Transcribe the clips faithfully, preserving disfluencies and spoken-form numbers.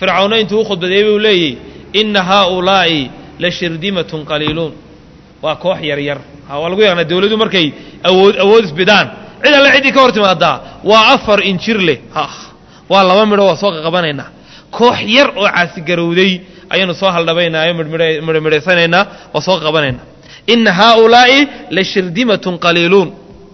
fircauna intuu khudbadeeyay buu leeyay inna haa'ulaa'i la shirdimatun qaliilun waa koox yar yar ha waa lagu yaqaan dawladdu markay awood awood isbidaan cid alla cidi ka hortimaada waa afar injir leh ha waa laba midho waa soo qabanayna koox yar oo caasi garowday ayanu soo haldhabaynaayo midhmidhaysanayna oo soo qabanayna inna haa'ulaa'i la shirdimatun qaliilun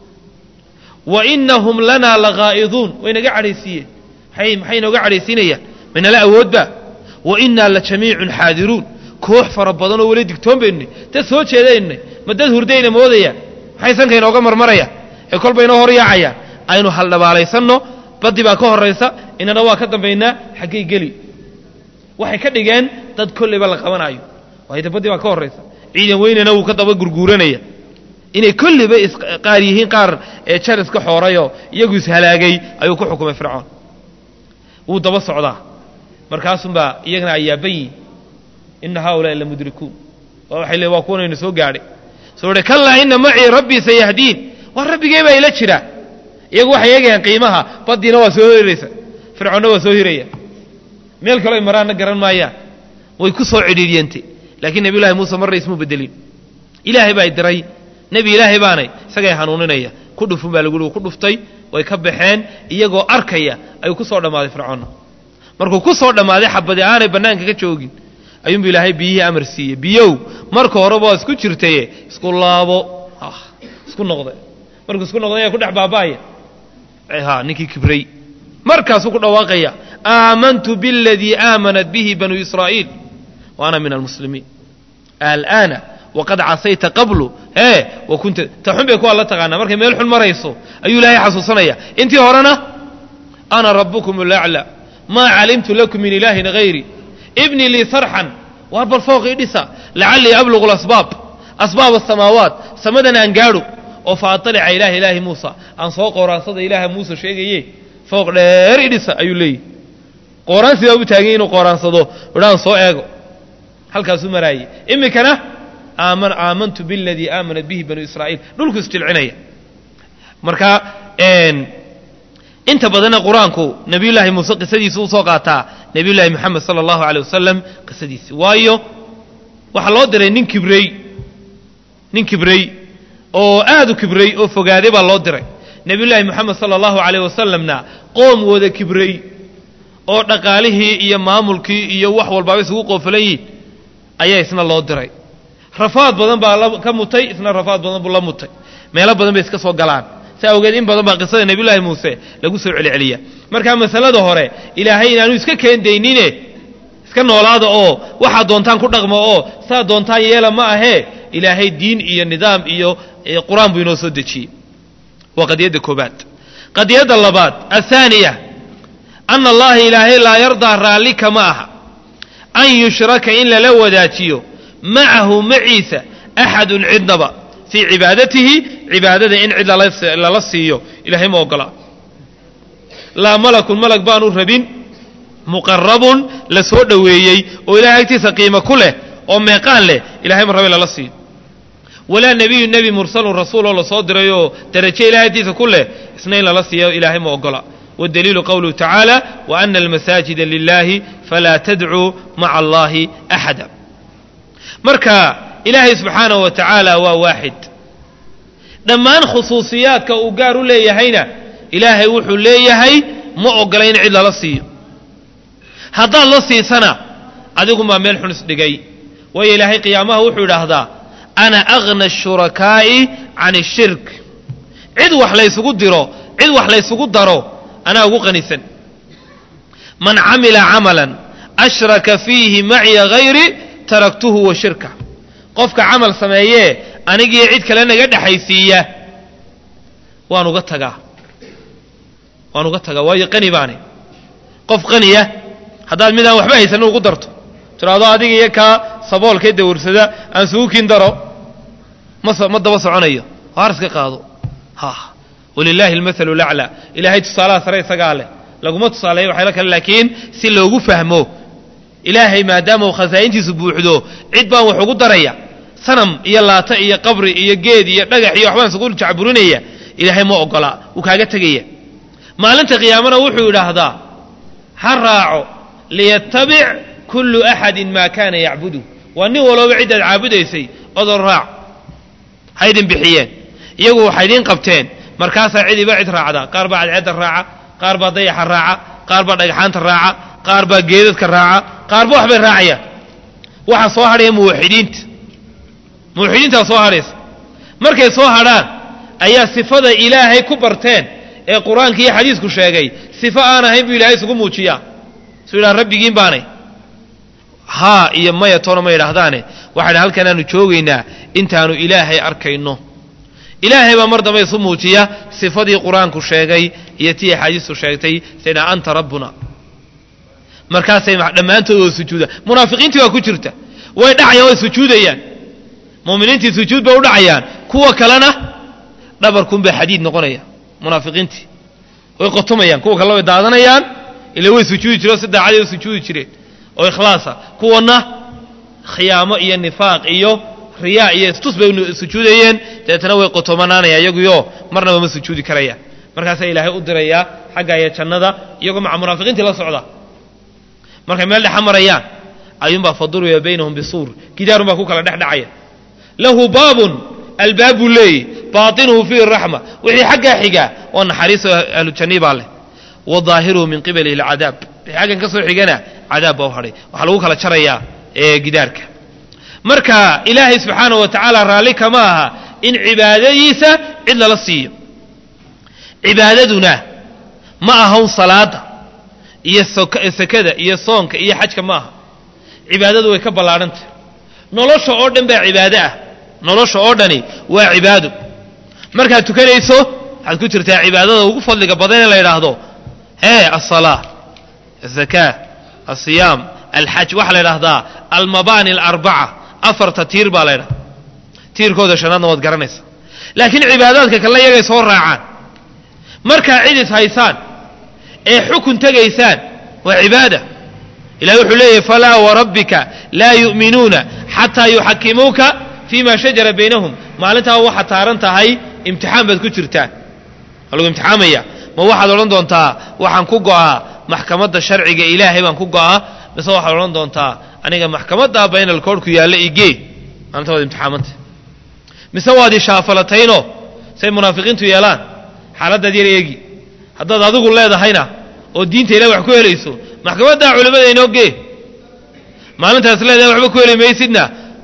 wa innahum lana lagaa'iduun waynaga cadhaysiiyeen maxay maxay nooga cadhaysiinayaan minala awoodba wa innaa la jamiicun xaadiruun koox fara badan oo weli digtoon baynu dad soo jeedaynay ma dad hurdayna moodayaan maxay sanka inooga marmarayaan ee kolba inoo hor yaacayaan aynu haldhabaalaysanno baddi baa ka horraysa inana waa ka dambaynaa xaggay geli waxay ka dhigeen dad kolleyba la qabanaayo waayda baddi baa ka horraysa ciidan weynana wuu ka daba gurguuranaya inay kolleyba qaar yihiin qaar ee jar iska xoorayoo iyagu ishalaagay ayuu ku xukumay fircoon wuu daba socdaa markaasunbaa iyagana ayaaban yihin inna haa'ulaa'i la mudrikuun waa waxay leeyiin waa kuwanaynu soo gaadhay soo dhe kallaa inna macii rabbii sayahdiin waa rabbigee baa ila jira iyagu waxay eegayaan qiimaha baddiina waa soo hiraysa fircoonna waa soo hiraya meel kaloo ay maraanna garan maayaan way ku soo cidhiidhiyantay laakiin nebiyullaahi muuse marna ismuu bedelin ilaahay baa diray nebi ilaahay baanay isagay hanuuninaya ku dhufun baa lagu yihi ku dhuftay way ka baxeen iyagoo arkaya ayuu ku soo dhammaaday fircoonna markuu ku soo dhammaaday xabadi aanay bannaanka ka joogin ayuunbu ilaahay biyihii amar siiyey biyow marka horeba waa isku jirtaye isku laabo isku noqday markuu isku noqday ayaa ku dhex baaba'aya ha ninkii kibray markaasuu ku dhawaaqaya aamantu biاladii aamanat bihi banu israa'iil wa ana min almuslimiin al'aana waqad casayta qablu ee wa kunta ta xun bay kuwaa la taqaanaa markay meel xun marayso ayuu ilaahay xasuusanaya intii horena ana rabbukum alaclaa maa calimtu lakum min ilaahin hayri ibni lii sarxan waar bal fooqii dhisa lacallii ablugu lasbaab asbaab asamaawaat samadan aan gaadho oo fa atalica ilaaha ilaahi muusa aan soo qooraansada ilaaha muuse sheegaye fooq dheer idhisa ayuu leeyahy qooraansi baa u taagay inuu qooraansado idhaan soo eego halkaasuu maraayey iminkana aaman aamantu biاladii aamanat bihi banu israa'iil dhulku isjilcinaya marka inta badanna qur-aanku nebiyullaahi muuse qisadiisa u soo qaataa nebiyullaahi moxamed sala allahu aleyh wasalam qisadiisi waayo waxaa loo diray nin kibrey nin kibrey oo aad u kibray oo fogaaday baa loo diray nebiyullaahi moxamed sala allahu aleyh wasalamna qoom wada kibrey oo dhaqaalihii iyo maamulkii iyo wax walbaaba isugu qoofalan yihin ayaa isna loo diray rafaad badan baa ka mutay isna rafaad badan buu la mutay meelo badan bay iska soo galaan saa awgeed in badan baa qisada nebiyullaahi muuse lagu soo celceliya markaa masalada hore ilaahay inaanu iska keendaynine iska noolaada oo waxaad doontaan ku dhaqmo oo saa doontaan yeela ma ahee ilaahay diin iyo nidaam iyo qur-aan buu inoo soo dejiyey waa qadiyadda koobaad qadiyadda labaad athaaniya ana allaha ilaahay laa yardaa raalli kama aha an yushraka in lala wadaajiyo macahu maciisa axadun cidnaba fii cibaadatihi cibaadada in cid lala siiyo ilaahay ma ogola laa malakun malag baanu rabin muqarabun la soo dhoweeyey oo ilahay agtiisa qiimo ku leh oo meeqaan leh ilahay ma rabe lala siiyo walaa nebiyu nebi mursalun rasuuloo la soo dirayoo darajo ilahay agtiisa ku leh isna in lala siiyo ilaahay ma ogola والدليل قوله تعالى وأن المساجد لله فلا تدعوا مع الله أحدا مركا إلهي سبحانه وتعالى وواحد دمان خصوصيات كأقاروا لي هينا إلهي وحو لي هي مؤقلين علا لصي هذا لصي سنة أدوكم ما ملح نسدقي وإلهي قيامه وحو لهذا أنا أغنى الشركاء عن الشرك عد وحليس قدروا عد وحليس قدروا أنا أقول قنيسا من عمل عملا أشرك فيه معي غيري تركته وشركه قفك عمل سمايه أنا جي عيد كلنا قد حيثية وأنا قتها وأنا قتها وهي قني باني قف قنية هذا المدى وحبه يسنو قدرته ترى هذا هذه يكا صبول كده ورسدا أنسوكين درو مص مد وصع عنيه هارسك قاضو ها ولله المثل الأعلى إلهي تصالح سري سقاله لقوم تصالح وحيلك لكن سلوه فهمه إلهي ما دام خزائنتي سبوحدو عدبا وحقو دريا صنم يلا تأي قبر يا جيد يا نجح يا حوان سقول تعبرونية إلهي ما أقلا وكاجت تجيه ما لنت قيامنا وحول هذا هالراعو liyattabic kullu axadin maa kaana yacbudu waa nin walooba ciddaad caabudaysay odol raac haydin bixiyeen iyagu waxay idiin qabteen markaasaa cidiba cid raacda qaar baa cadceedda raaca qaar baa dayaxa raaca qaar baa dhagaxaanta raaca qaar baa geedadka raaca qaar ba waxbay raacayaan waxaa soo hadhaya muwaxidiinta muwaxidiintaa soo hadhaysa markay soo hadhaan ayaa sifada ilaahay ku barteen ee qur-aanka iyo xadiisku sheegay sifo aan ahayn buu ilaahay isugu muujiyaa suu yidhaha rabbigiin baanay haa iyo maya toona ma yidhaahdaane waxaydha halkan aanu joogaynaa intaanu ilaahay arkayno ilaahay baa mar dambe isu muujiya sifadii qur-aanku sheegay iyo tii axaadiistu sheegtay saydha anta rabbuna markaasay dhammaantood oo sujuuda munaafiqiintii waa ku jirta way dhacayaan way sujuudayaan mu'miniintii sujuud bay u dhacayaan kuwa kalena dhabarkunbay xadiid noqonaya munaafiqiintii way qotomayaan kuwa kalena way daadanayaan ilaa way sujuudi jireen si daacadii u sujuudi jireen oo ikhlaasa kuwana khiyaamo iyo nifaaq iyo riyaa iyo istus bay sujuudayeen deetana way qotomanaanayaan iyaguyo marnaba ma sujuudi karayaan markaasaa ilaahay u dirayaa xagga iyo jannada iyagoo maca munaafiqiintii la socda markay meel dhexa marayaan ayuunbaa faduriba baynahum bisuur gidaarunbaa ku kala dhex dhacaya lahu baabun albaabuu leeyi baatinuhu fiihi raxma wixii xaggaa xigaa oo naxariiso ahlu jannii baa leh wa daahiruhu min qibalihi alcadaab wixii xaggan ka soo xigana cadaab baa u hadhay waxaa lagu kala jarayaa ee gidaarka marka ilaahay subxaanahu wa tacaala raalli kama aha in cibaadadiisa cid lala siiyo cibaadaduna ma ahawn salaada iyo sakada iyo soonka iyo xajka ma aha cibaadadu way ka ballaadhantah nolosha oo dhan baa cibaado ah nolosha oo dhani waa cibaado markaad tukanayso waxaad ku jirtaa cibaadada ugu fadliga badan ee la yidhaahdo hee alsalaa azakaa alsiyaam alxaj waxaa la yidhahdaa almabaani alarbaca afarta tiir baa la ydhahda tiirkooda shanaadna waad garanaysaa laakiin cibaadaadka kale iyagay soo raacaan markaa cid is haysaan ee xukun tegaysaan waa cibaada ilahi wuxuu leeyahy falaa warabbika laa yu'minuuna xataa yuxakimuuka fii ma shajara baynahum maalintaa waxaad taaran tahay imtixaan baad ku jirtaan waa lagu imtixaamaya ma waxaad odhan doontaa waxaan ku go'aa maxkamadda sharciga ilaahay baan ku go'aa mise waxaad odhan doontaa aniga maxkamaddaa baynal koodhku yaalla igee maalinta waad imtixaamanta mise waad ishaafalatayno say munaafiqiintu yeelaan xaaladdaad yar eegi haddaad adigu leedahayna oo diinta ilahi wax ku helayso maxkamaddaa culimmada inoo gee maalintaas leedahay waxba ku heli maysidna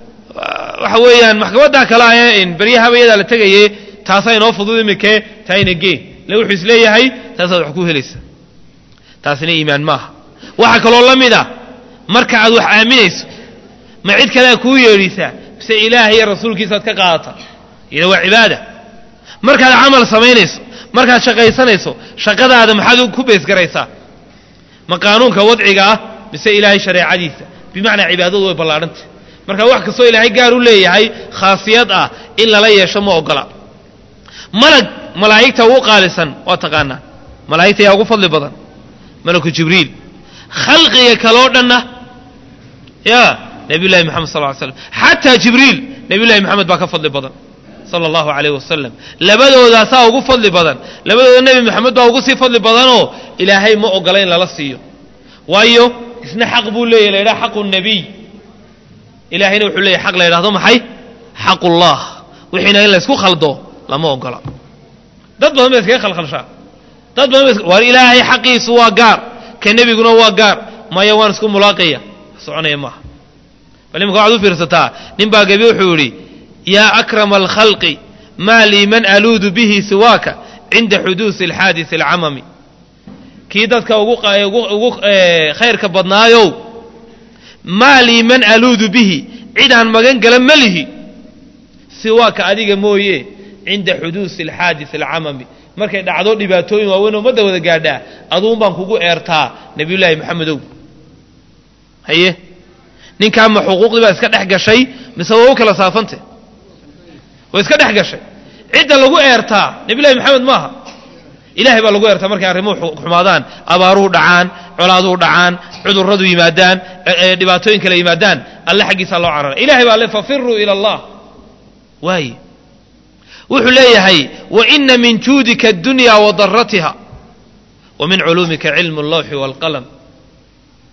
waxa weeyaan maxkamaddaa kale ah baryahaaba iyadaa la tegaye taasaa inoo fudud imikee taayna gee le wuxuu is leeyahay taasaad wax ku helaysa taasina iimaan maaha waxaa kaloo la mid a marka aad wax aaminayso ma cid kalea kuu yeedhisaa mise ilaahay iyo rasuulkiisaad ka qaadata iyada waa cibaada markaad camal samaynayso markaad shaqaysanayso shaqadaada maxaad ku beesgaraysaa ma qaanuunka wadciga ah mise ilaahay shareecadiisa bimacnaa cibaadadu way ballaadhantah marka wax kastoo ilaahay gaar u leeyahay khaasiyad ah in lala yeesho ma ogola malag malaa'igta ugu qaalisan waa taqaanaa malaa'igta yaa ugu fadli badan malaku jibriil khalqiga kaloo dhanna ya nabiy llahi moxamed sal ly slam xataa jibriil nabiy llahi moxamed baa ka fadli badan sala allahu calayh wasalam labadoodaasaa ugu fadli badan labadooda nebi moxamed baa ugu sii fadli badanoo ilaahay ma ogola in lala siiyo waayo isna xaq buu leeyahy la yidhaha xaqu nebiy ilaahayna wuxuu leeyahy xaq la yidhahdo maxay xaqullah wixiina in laysku khaldo lama ogola dad badan ba iskaga khalkhalshaa dad badan ba waar ilaahay xaqiisu waa gaar ka nebiguna waa gaar maya waan isku mulaaqaya soconaya maaha bal imika waxaad u fiirsataa nin baa gebi wuxuu yidhi yaa akrama alkhalqi maa lii man aluudu bihi siwaaka cinda xuduusi alxaadisi alcamami kii dadka ugu ugu khayrka badnaayow maa lii man aluudu bihi cidaan magan gala ma lihi siwaaka adiga mooye cinda xuduusi alxaadisi alcamami markay dhacdo dhibaatooyin waaweyn oo ummadda wada gaadhaa aduun baan kugu eertaa nebiyullaahi moxamedow haye ninkaa ma xuquuqdii baa iska dhex gashay mise waa u kala saafante way iska dhex gashay cidda lagu eertaa nebiyullahi moxamed maaha ilaahay baa lagu eertaa markay arrimuhu xumaadaan abaaruhu dhacaan colaaduhu dhacaan cudurradu yimaadaan dhibaatooyin kale yimaadaan alle xaggiisaa loo carara ilahay baa le fafiruu ila allah waaye wuxuu leeyahay waina min juudika addunya wa daratiha wa min culuumika cilmu allawxi waalqalam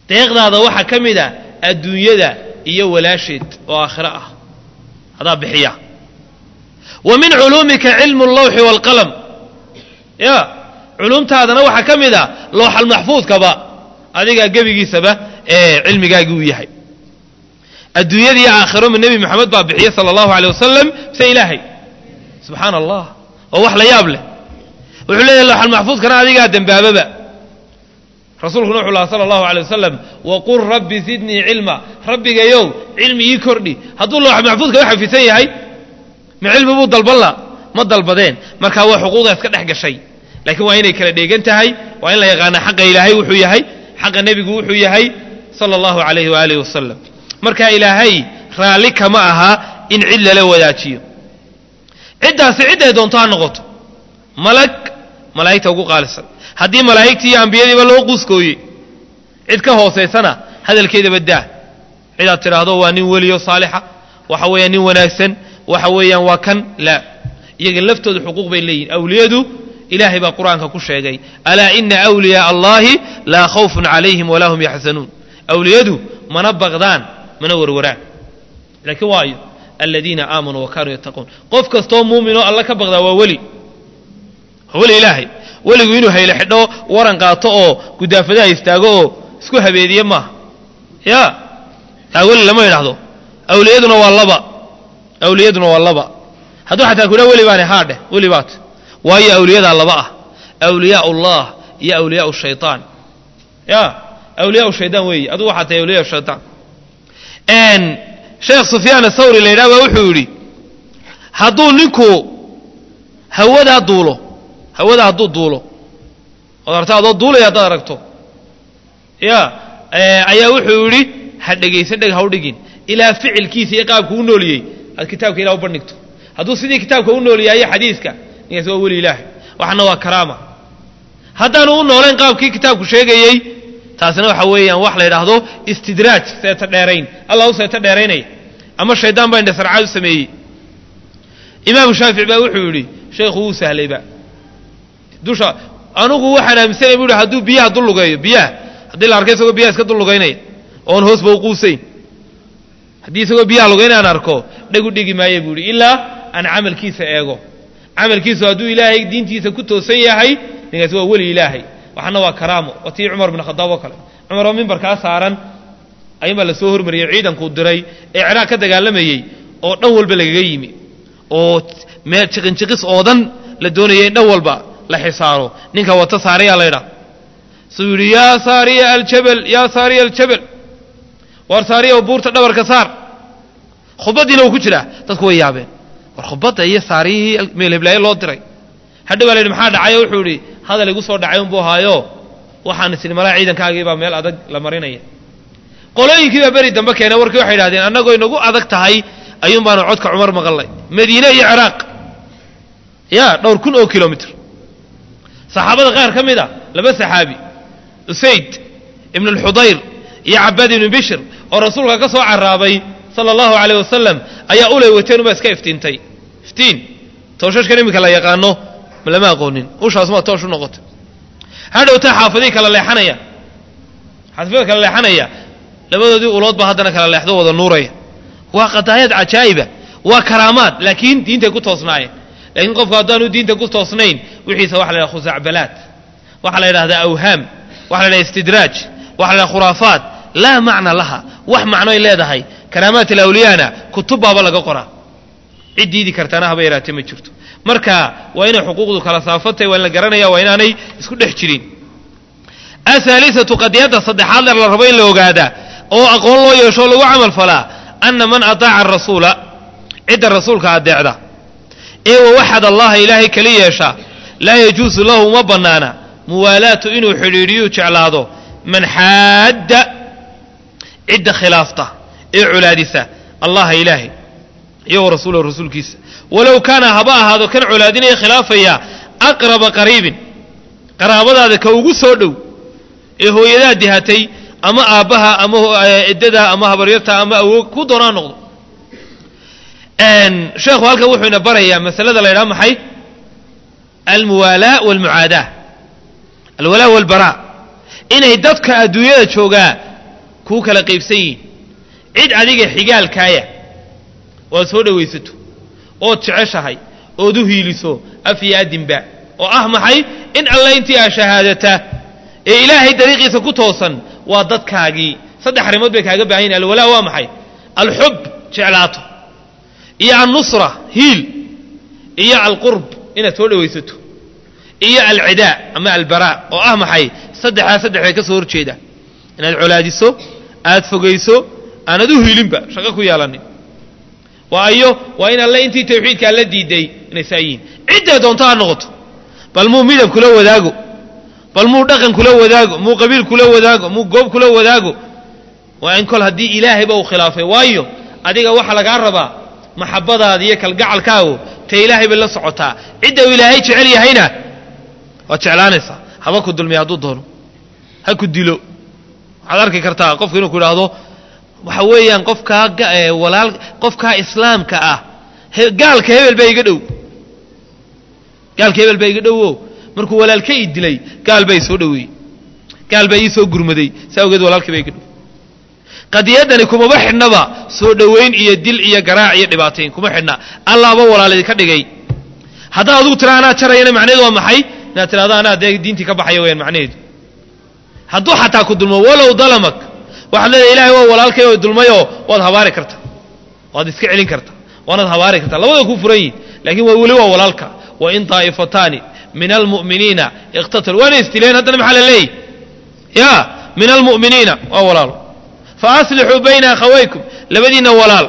deeqdaada waxa kamida adduunyada iyo walaasheed oo aakhira ah hada bixiya wa min ulumika ilmu al-lawh wal qalam ya ulumtaadana waxa kamida lawh al-mahfuz kaba adiga gabigiisaba ee cilmigaagu uu yahay adduunyada iyo aakhiro nabi maxamed baa bixiya sallallahu alayhi wasallam sa ilaahi subhanallah oo wax la yaab leh wuxuu leeyahay lawh al-mahfuz kana adiga dambaababa rasuulku wuxuu la sallallahu alayhi wasallam wa qur rabbi zidni ilma rabbiga yow ilmi ii kordhi haduu lawh al-mahfuz ka xafisan yahay ma ilmi buu dalbala ma dalbadeen marka waa xuquuqda iska dhax gashay laakiin waa inay kala dheegan tahay waa in la yaqaan xaq ilaahay wuxuu yahay xaq nabigu wuxuu yahay sallallahu alayhi wa alihi wasallam marka ilaahay raali kama aha in cid la wadaajiyo cidaas cid ay doonto ha noqoto malag malaa'ikta ugu qaalisan haddii malaa'iktii iyo ambiyadiiba loo quskooyey cid ka hooseysana hadalkeeda badaa cid aad tiraahdo waa nin weliyo saalixa waxa weeyaan nin wanaagsan waxa weeyaan waa kan la iyaga laftooda xuquuq bay leeyihiin awliyadu ilaahay baa quraanka ku sheegay alaa inna awliya allahi la khawfun alayhim wa lahum yahzanun awliyadu mana baqdaan mana warwaraan laakiin waayo alladina aamanu wa kanu yattaqun qof kasto muumino alla ka baqda waa wali wali ilaahay waligu inuu hayla xidho waran qaato oo gudaafadaha istaago oo isku habeediye ma ya awli lama yiraahdo awliyaduna waa laba awliyaduna waa laba haduu xataa kula wali baan haadhe wali baat waayo awliyada laba ah awliya allah iyo awliya shaytaan ya awliya shaytaan way adu waxa tahay awliya shaytaan en sheekh sufyaan as-sawri leeyahay wuxuu yiri haduu ninku hawada duulo hawada haduu duulo odartaado duulay hada aragto ya ayaa wuxuu yiri ha dhageysan dhag ha u dhigin ila ficilkiisa iyo qaabku u nooliyay kitaabka ilaa u bandhigto haduu sidii kitaabka u nooliyay xadiiska ninkaas waa wali ilaahay waxna waa karaama hadaan u nooleen qaabkii kitaabku sheegayay taasina waxa weeyaan wax la yiraahdo istidraaj seeta dheerayn allah u seeta dheeraynay ama shaydaan baa inda sarcaad u sameeyay imaam shaafici baa wuxuu yiri sheekhu uu sahlayba dusha anugu waxaan aaminsanay buu haduu biyaha dul lugayo biyaha hadii la arkay isagoo biyaha iska dul lugaynay oon hoos buu quusayn hadii isagoo biyaha lugaynay aan arko dhagu dhigi maayo buu ilaa aan amalkiisa eego amalkiisu haduu ilaahay diintiisa ku toosan yahay ninkaas waa wali ilaahay waxana waa karaamo wati umar ibn khadaab kale umar oo minbar ka saaran ayma la soo hormariyay ciidanku diray ee ciraaq ka dagaalamayay oo dhan walba laga yimi oo meel chiqin chiqis oodan la doonayay dhan walba la xisaaro ninka wata saariya leeyahay suuriya saariya al-jabal ya saariya al-jabal war saariya buurta dhabarka saar khubadina uu ku jira dadku way yaabeen war khubada iyo saariya meel heblaay loo diray hadda walaal maxaa dhacay wuxuu yiri hadal igu soo dhacay un buu haayo waxaan isla malaa ciidankaagii baa meel adag la marinaya qolooyinkii baa bari dambe keenay warkii waxay yiraahdeen annagoo inagu adag tahay ayuun baan codka Umar maqalay Madiina iyo Iraq ya dhowr kun oo kilomitir saxaabada qaar kamida laba saxaabi Usayd ibn al-Hudayr iyo Abbad ibn Bishr oo rasuulka ka soo caraabay sallallahu alayhi wasallam ayaa ulay wateen ba iska iftiintay iftiin tooshashka nimika la yaqaano lama aqoonin ushaas ma toosh noqoto hadhowta xaafadii kala leexanaya xaafadii kala leexanaya labadoodii ulood ba hadana kala leexdo wada nuuraya waa qadaayad ajaayiba waa karaamaad laakiin diinta ku toosnaayeen laakiin qofka hadaan uu diinta ku toosnayn wixiisa wax la khuzacbalaat wax la yiraahdo awham wax la yiraahdo istidraaj wax la khuraafaat la macna laha wax macno ay leedahay karaamaat al-awliyana kutubaba laga qoraa ciididi kartana haba yaraatay ma jirto marka waa inay xuquuqdu kala saafatay waa in la garanaya waa inaanay isku dhex jirin asalisatu qadiyada saddexaad la rabo in la ogaada oo aqoon loo yeesho lagu amal falaa anna man ataa'a ar-rasuula cidda rasuulka adeecda ee waxad allah ilaahi kali yeesha la yajuusu lahu ma banaana muwalaatu inuu xiriiriyo jeclaado man haadda cidda khilaafta ee culaadisa allah ilaahi iyo rasuuluhu rasuulkiisa walaw kana haba ahaado kan culaadinaya khilaafaya aqrab qariibin qaraabadaada ka ugu soo dhow ee hooyada dihatay ama aabaha ama eedada ama habaryarta ama awoog ku doonaa noqdo een sheekhu halka wuxuu ina barayaa masalada la yiraahdo maxay al-muwalaa wal-mu'aadah al-walaa wal-baraa inay dadka adduunyada jooga kuu kala qaybsan yihiin cid adiga xigaalkaaya oo soo dhawaysato oo jeceshahay oo du hiiliso afiya adinba oo ah maxay in alla intii aa shahaadata ee ilaahay dariiqiisa ku toosan waa dadkaagii saddex arrimood bay kaaga baahan yihiin alwalaa waa maxay alxub jeclaato iyo annusra hiil iyo alqurb inaad soo dhawaysato iyo alcidaa ama albaraa oo ah maxay saddexdaa saddex bay ka soo horjeeda inaad colaadiso aad fogayso aanad u hiilinba shaqo ku yeelanin waayo waa in alle intii tawxiidkaa la diiday inay saa yihiin cidday doonto ha noqoto bal muu midab kula wadaago bal muu dhaqan kula wadaago muu qabiil kula wadaago muu goob kula wadaago waa in kol haddii ilaahayba uu khilaafay waayo adiga waxa lagaa rabaa maxabbadaada iyo kalgacalkaagu ta ilaahay bay la socotaa cidda uu ilaahay jecel yahayna waad jeclaanaysaa haba ku dulmiya hadduu doono ha ku dilo waxaad arki kartaa qofku inuu ku idhaahdo waxa weeyaan qofkaa walaal qofkaa islaamka ah gaalka hebel baa iga dhow gaalka hebel baa iga dhowo markuu walaalka ii dilay gaal baa ii soo dhoweeyey gaal baa ii soo gurmaday saa ogeed walaalkii baa iga dhow qadiyaddani kumaba xidhnaba soo dhowayn iyo dil iyo garaac iyo dhibaatayn kuma xidhna allaaba walaalidi ka dhigay haddaa adugu tira anaa jarayana macnaheedu waa maxay inaad tirahdo anaa dee diintii ka baxaya weyaan macnaheedu hadduu xataa ku dulmo walow dalamak waxaad leedahay ilaahay waa walaalkay oo dulmayoo waad habaari karta waad iska celin karta waanaad habaari karta labada ku furan yihin laakiin waa weli waa walaalka wa in taa'ifataani min almu'miniina iqtatalu waana istileen haddana maxaa la leeyahy ya min almu'miniina waa walaalo fa aslixuu bayna akhawaykum labadiinna walaal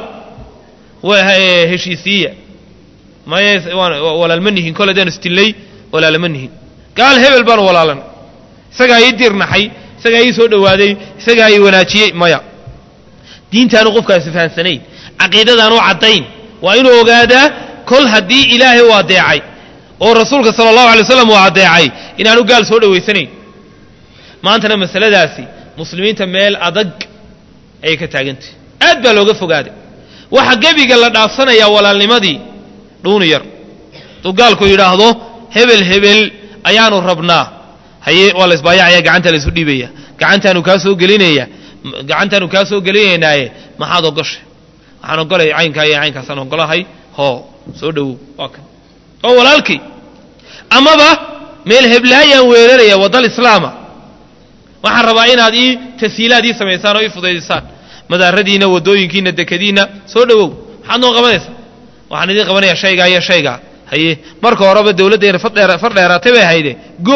heshiisiiya maya walaal ma nihin kol haddaanu istillay walaala ma nihin gaal hebel baanu walaalan isagaa ii dirnaxay isagaa ii soo dhowaaday isagaa ii wanaajiyey maya diintaanu qofkaasi fahansanayn caqiidadaanu caddayn waa inuu ogaadaa kol haddii ilaahay uu adeecay oo rasuulka sala allahu alay wasalam uu adeecay inaanu gaal soo dhowaysanayn maantana masaladaasi muslimiinta meel adag ayay ka taagantay aad baa looga fogaaday waxa gebiga la dhaafsanayaa walaalnimadii dhuuni yar duu gaalku yidhaahdo hebel hebel ayaanu rabnaa haye waa la isbaayacaya gacanta la isu dhiibaya gacantaanu kaa soo gelinaya gacantaanu kaa soo gelinaynaaye maxaad ogoshay waxaan ogolay caynkaa iyo caynkaasaan ogolahay hoo soo dhowow waa kan oo walaalkii amaba meel heblaayaan weeraraya waddal islaama waxaan rabaa inaad ii tashiilaad ii samaysaan oo ii fudaydisaan madaaradiinna waddooyinkiinna dekadiinna soo dhowow maxaad noo qabanaysaa waxaan idiin qabanayaa shaygaa iyo shaygaa haye marka horeba dawladdeena far dheeraatay bay ahayde go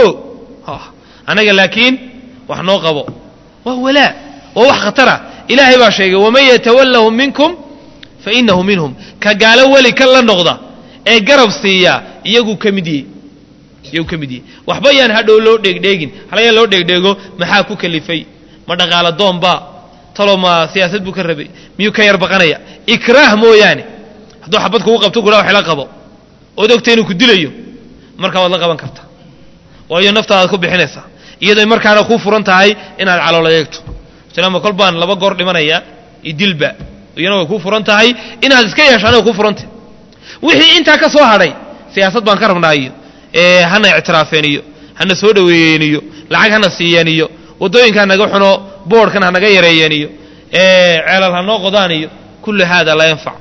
annaga laakiin wax noo qabo waa walaa waa wax khatara ilaahay baa sheegay waman yatawallahum minkum fa innahu minhum ka gaalo weli ka la noqda ee garab siiya iyagu ka mid yihi iyagu ka mid yihi waxba yaan hadhow loo dheegdheegin halayaan loo dheegdheego maxaa ku kalifay ma dhaqaala doonbaa talo ma siyaasad buu ka rabay miyuu ka yar baqanaya ikraah mooyaane hadduu xabad kugu qabto kudhaa wax ila qabo ood ogta inuu ku dilayo markaa waad la qaban kartaa waayo naftaadaad ku bixinaysaa iyadoo markaana kuu furan tahay inaad caloola eegto islaama kol baan laba goor dhimanaya idilba iyana way kuu furan tahay inaad iska yeeshaan way kuu furantay wixii intaa ka soo hadhay siyaasad baan ka rabnaa iyo ee hana ictiraafeen iyo hana soo dhaweeyeen iyo lacag hana siiyeen iyo waddooyinka naga xuno boodhkan hanaga yareeyeen iyo ee ceelal hanoo qodaan iyo kullu haada la yanfac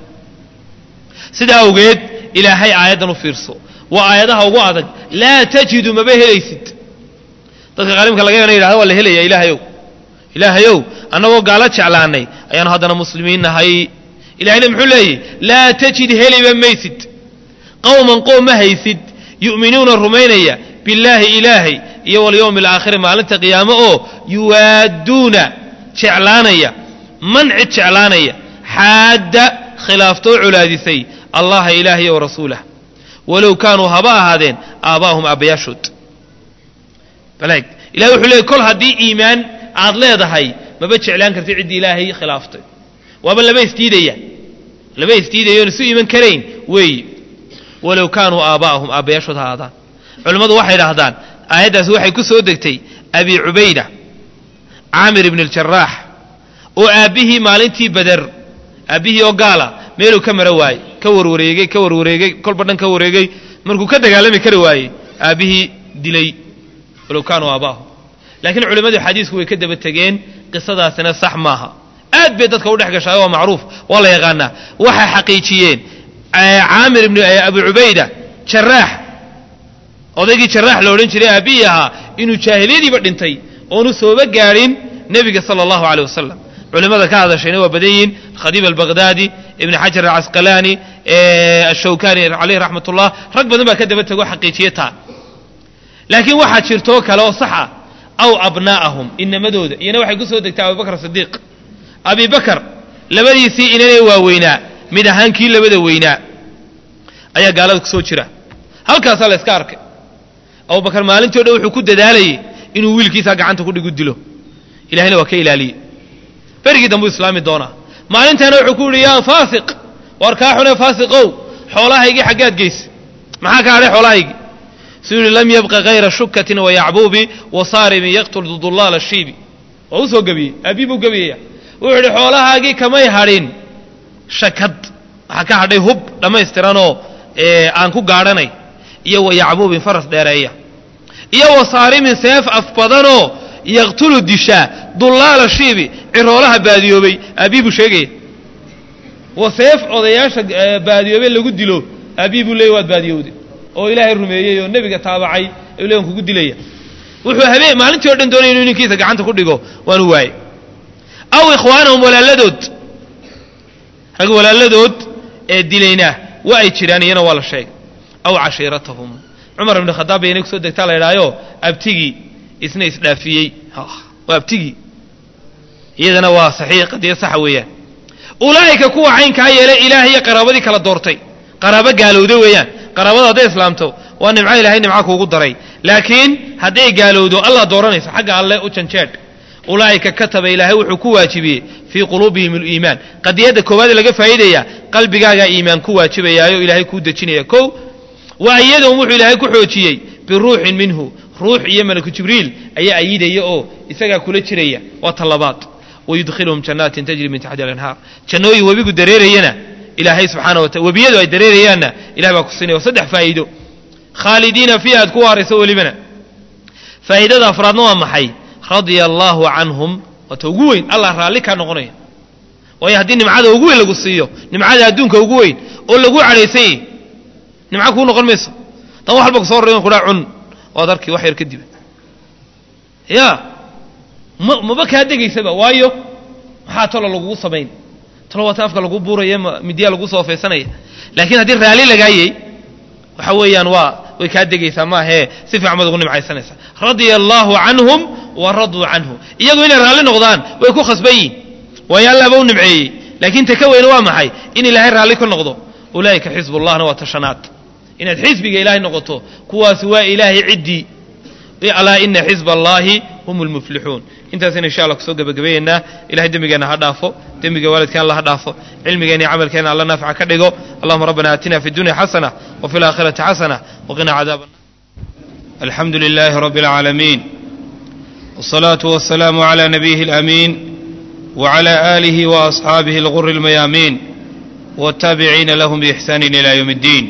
sidaa awgeed ilaahay aayaddan u fiirso waa aayadaha ugu adag laa tajidu maba helaysid dadka qaalimka laga yana yidhahda waa la helaya ilaahayow ilaahayow annagoo gaalo jeclaanay ayaanu haddana muslimiin nahay ilahayna muxuu leeyahy laa tajid heliba maysid qowman qoom ma haysid yu'minuuna rumaynaya billaahi ilaahay iyo walyowmi alaakhiri maalinta qiyaamo oo yuwaadduuna jeclaanaya man cid jeclaanaya xaadda khilaaftoo colaadisay allaha ilaahiy wa rasuulah walow kaanuu haba ahaadeen aabbaahum aabbayaashood balaag ilahay wuxuu leeyay kol haddii iimaan aad leedahay maba jeclaan kartid ciddii ilaahay khilaaftay waaba laba isdiidaya laba isdiidayoon isu iman karayn weeye walow kaanuu aabbaahum aabbayaashood ha ahaadaan culimmadu waxay idhaahdaan aayaddaasi waxay ku soo degtay abi cubayda caamir ibn aljaraax oo aabbihii maalintii bader aabbihii oo gaala meeluu ka mara waayey ka warwareegey ka warwareegey kolba dhan ka wareegey markuu ka dagaalami kari waayey aabbihii dilay walow kaanuu aabbaahum laakiin culimmadu xadiisku way ka daba tegeen qisadaasina sax maaha aad bay dadka u dhex gashay waa macruuf waa la yaqaanaa waxa xaqiijiyeen caamir ibn abu ubayda jarraax odaygii jarraax la oran jiray abiyaha inuu jaahiliyadiiba dhintay oonu sooba gaarin nabiga sallallahu alayhi wasallam culimada ka hadashayna waa badanyiin khadiib al-baghdadi ibn hajar al-asqalani ash-shawkani alayhi rahmatullah rag badan baa ka daba tago xaqiijiyata laakiin waxa jirto kale oo sax ah aw abnaahum inamadooda iyana waxay ku soo degtaa Abu Bakr Siddiq Abi Bakr labadiisii inay waaweynaa mid ahaankii labada weynaa ayaa gaalada ku soo jira halkaas la iska arkay Abu Bakr maalintii oo wuxuu ku dadaalayay inuu wiilkiisa gacanta ku dhigu dilo ilaahina waa ka ilaaliyay barigi dambu islaami doona maalintaana wuxuu ku yiri yaa faasiq warka xune faasiqow xoolahaygi xagaad geys maxaa ka haray xoolahaygi سيقول لم يبقى غير شكة ويعبوب وصارم يقتل ضلال الشيب ووسو قبي أبيبو قبي وعلي حولها هاقي كما يهارين شكد حكا هاردي هب لما يسترانو إيه آنكو قارني إيو يعبوب فرس دارية إيو صارم سيف أفبضانو يقتل الدشاء ضلال الشيب عرولها باديوبي أبيبو شيقي وسيف عضياش باديوبي اللي قد دلو أبيبو ليوات باديودي oo ilaahay rumeeyay oo nabiga taabacay ilaahay ku dilaya wuxuu habeen maalintii oo dhan doonay inuu ninkiisa gacanta ku dhigo waanu waayay aw ikhwaanahum walaladood rag walaladood ee dilayna waa ay jiraan iyana waa la sheegay aw cashiiratahum Umar ibn Khattab ayna ku soo degtaa la yiraayo abtigi isna isdhaafiyay ha waa abtigi iyadana waa saxiix qadiya sax weeyaan ulaayka kuwa caynka yeelay ilaahay qaraabadii kala doortay qaraabo gaalowday weeyaan qaraabada haday islaamto waa nimco ilaahay nimco kuugu daray laakiin haday gaalowdo Allah dooranaysa xagga alle u janjeed ulaayka kataba ilaahay wuxuu ku waajibiyay fi qulubihim al-iiman qadiyada koobaad laga faa'iideeya qalbigaaga iimaan ku waajibayaayo ilaahay ku dajinaya ko waa iyadoo wuxuu ilaahay ku xoojiyay bi ruuxin minhu ruux iyo malaku jibriil ayaa ayidaya oo isaga kula jiraya waa talabaad ويدخلهم جنات تجري من تحتها الانهار جنوي وبيغو dareerayana ilaahay subhanahu wa ta'ala wabiyadu ay dareerayana ilaahay baa ku siinay saddex faa'iido khalidina fiha ku waarayso walibana faa'iidada afraadna waa maxay radiyallahu anhum wa tawguin Allah raali ka noqonaya way hadii nimcada ugu weyn lagu siiyo nimcada adduunka ugu weyn oo lagu careysay nimca ku noqon mayso tan wax walba soo reeyo ku dhaacun oo darkii wax yar kadib ya ma ba ka degaysaba waayo waxa tolo lagu sameyn talawata afka lagu buurayo midiya lagu soo feesanaya laakiin hadii raali lagaayay waxa weeyaan waa way ka degaysaa ma ahe si fiican ugu nimcaysanaysa radiyallahu anhum wa radu anhu iyagu inay raali noqdaan way ku khasbayin way alla baa u nimceeyay laakiin ta ka weyn waa maxay in ilaahay raali ku noqdo ulaayka xisbullahna wa tashanaat inaad xisbiga ilaahay noqoto kuwaas waa ilaahay cidii ala inna xisballahi humul muflihun intaasina insha Allah kusoo gabagabeeyna ilaahay damigeena ha dhaafo damiga waalidkan Allah ha dhaafo cilmigeena amalkeena Allah nafca ka dhigo Allahumma rabbana atina fid dunya hasana wa fil akhirati hasana wa qina adhaban alhamdulillahi rabbil alamin wassalatu wassalamu ala nabiyhi alamin wa ala alihi wa ashabihi alghurr almayamin والتابعين لهم بإحسان إلى يوم الدين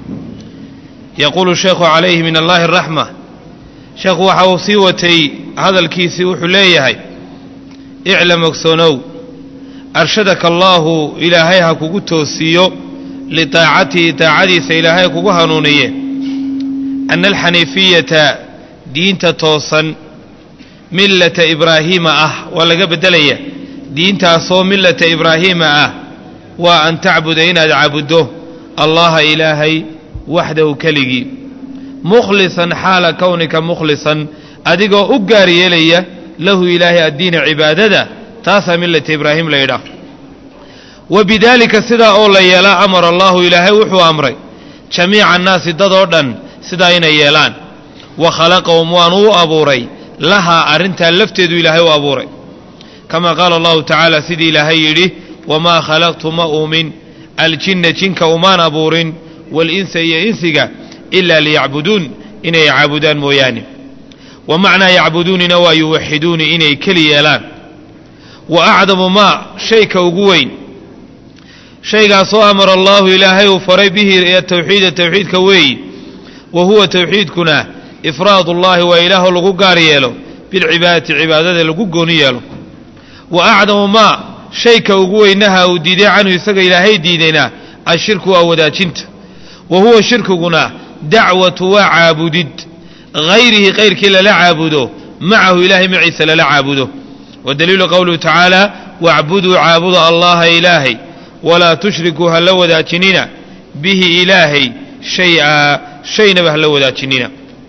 يقول الشيخ عليه من الله الرحمة شيخ وحوصيوتي هذا الكيسي وحليه اعلم اكسونو أرشدك الله إلهيها كوكوتو سيو لطاعته تعديس إلهيها كوكوهانونيه أن الحنيفية دين توصن ملة إبراهيم أه ولا قبدلية دين تاسو ملة إبراهيم أه وأن تعبد إن عبده الله إلهي وحده كلغي مخلصا حال كونك مخلصا أدقوا أقاري إليه له إلهي الدين عبادته تاسا ملة إبراهيم ليدا وبذلك سدا أولا يلا أمر الله إلهي وحو أمري جميع الناس ضدودا سدا إن يلان وخلقهم وانو أبوري لها أرنتا لفتد إلهي وأبوري كما قال الله تعالى سيدي إلهي يليه وما خلقت ما أؤمن الجن جنك ومان أبورين والإنس ينسك إلا ليعبدون إن يعبدان موياني ومعنى يعبدون نوا يوحدون إن كلي يلان وأعظم ما شيك وقوين شيك أصو أمر الله إلهي وفري به التوحيد التوحيد كوي وهو توحيد كنا إفراد الله وإله لغقار يلو بالعبادة عبادة لغقون يلو وأعظم ما شيك وقوينها وديدي عنه يساق إلهي ديدينا الشرك ووداجنت وهو شرك قنا دعوة وعابدد غيره غير كلا لا عابده معه إلهي معيسى لا عابده والدليل قوله تعالى واعبدوا عابد الله إلهي ولا تشركوا هلو ذاتنين به إلهي شيئا شيء نبه هلو ذاتنين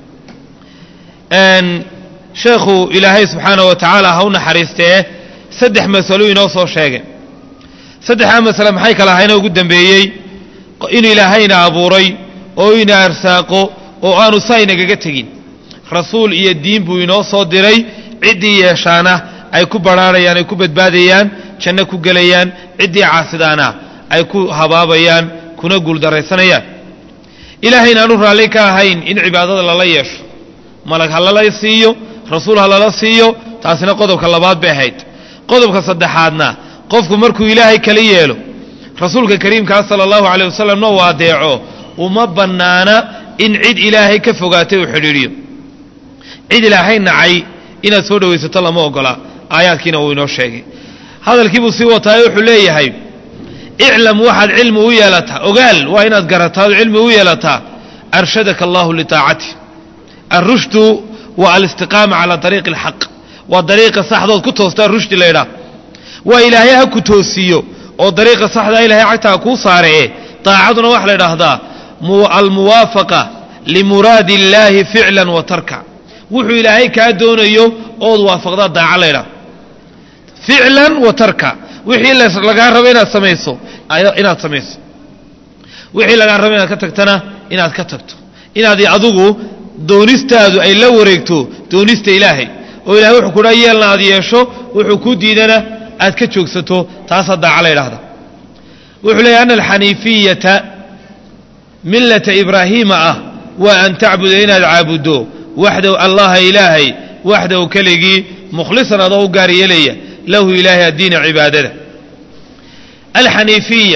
أن شيخ إلهي سبحانه وتعالى هون حريسته سدح مسألوين وصو شيئا سدح مسألة محيك لهينا وقدم بيي إن إلهينا أبوري وإن أرساقه وآنو ساينا قتقين رسول إيا الدين بوينو صدري عدي يشانه ay ku baraarayaan ay ku badbaadayaan janno ku galayaan cidii caasidaana ay ku habaabayaan kuna guuldaraysanayaan ilaahayna aanu raali ka ahayn in cibaadada lala yeesho malag halala siiyo rasuul halala siiyo taasina qodobka labaad bay ahayd qodobka saddexaadna qofku markuu ilaahay kala yeelo rasuulka kariimka sallallahu alayhi wasallam noo waadeeco uma banaana in cid ilaahay ka fogaatay u xidhiiriyo cid ilaahay nacay inaad soo dhawaysato lama ogola آياتكينا وينو شيء هذا الكيبو سوى تايوح ليهي اعلم واحد علم ويالتها وقال وإن أذكرت هذا علم ويالتها أرشدك الله لطاعته الرشد والاستقامة على طريق الحق والطريق الصح ذات كتوستا الرشد ليرا وإلهيها كتوسيو والطريق الصح ذات إلهي عكتها كوصاره طاعتنا وحل هذا الموافقة لمراد الله فعلا وتركا وحو إلهي كادون يو أود وافقدا داع ليرا فعلا وتركا وحي لغا ربا inaad sameeyso inaad sameeyso wixii laga rabo inaad ka tagtana inaad ka tagto inaad adigu doonistaadu ay la wareegto doonista ilaahay oo ilaahay wuxuu ku raayeen aad yeesho wuxuu ku diidana aad ka joogsato taas daac leeyraahda wuxuu leeyahay anna al-hanifiyata millata ibrahima ah wa an ta'budu inaad aabudo wahdahu allah ilaahay وحده كلجي مخلصا أضو قاري لي له إله الدين عبادته الحنيفية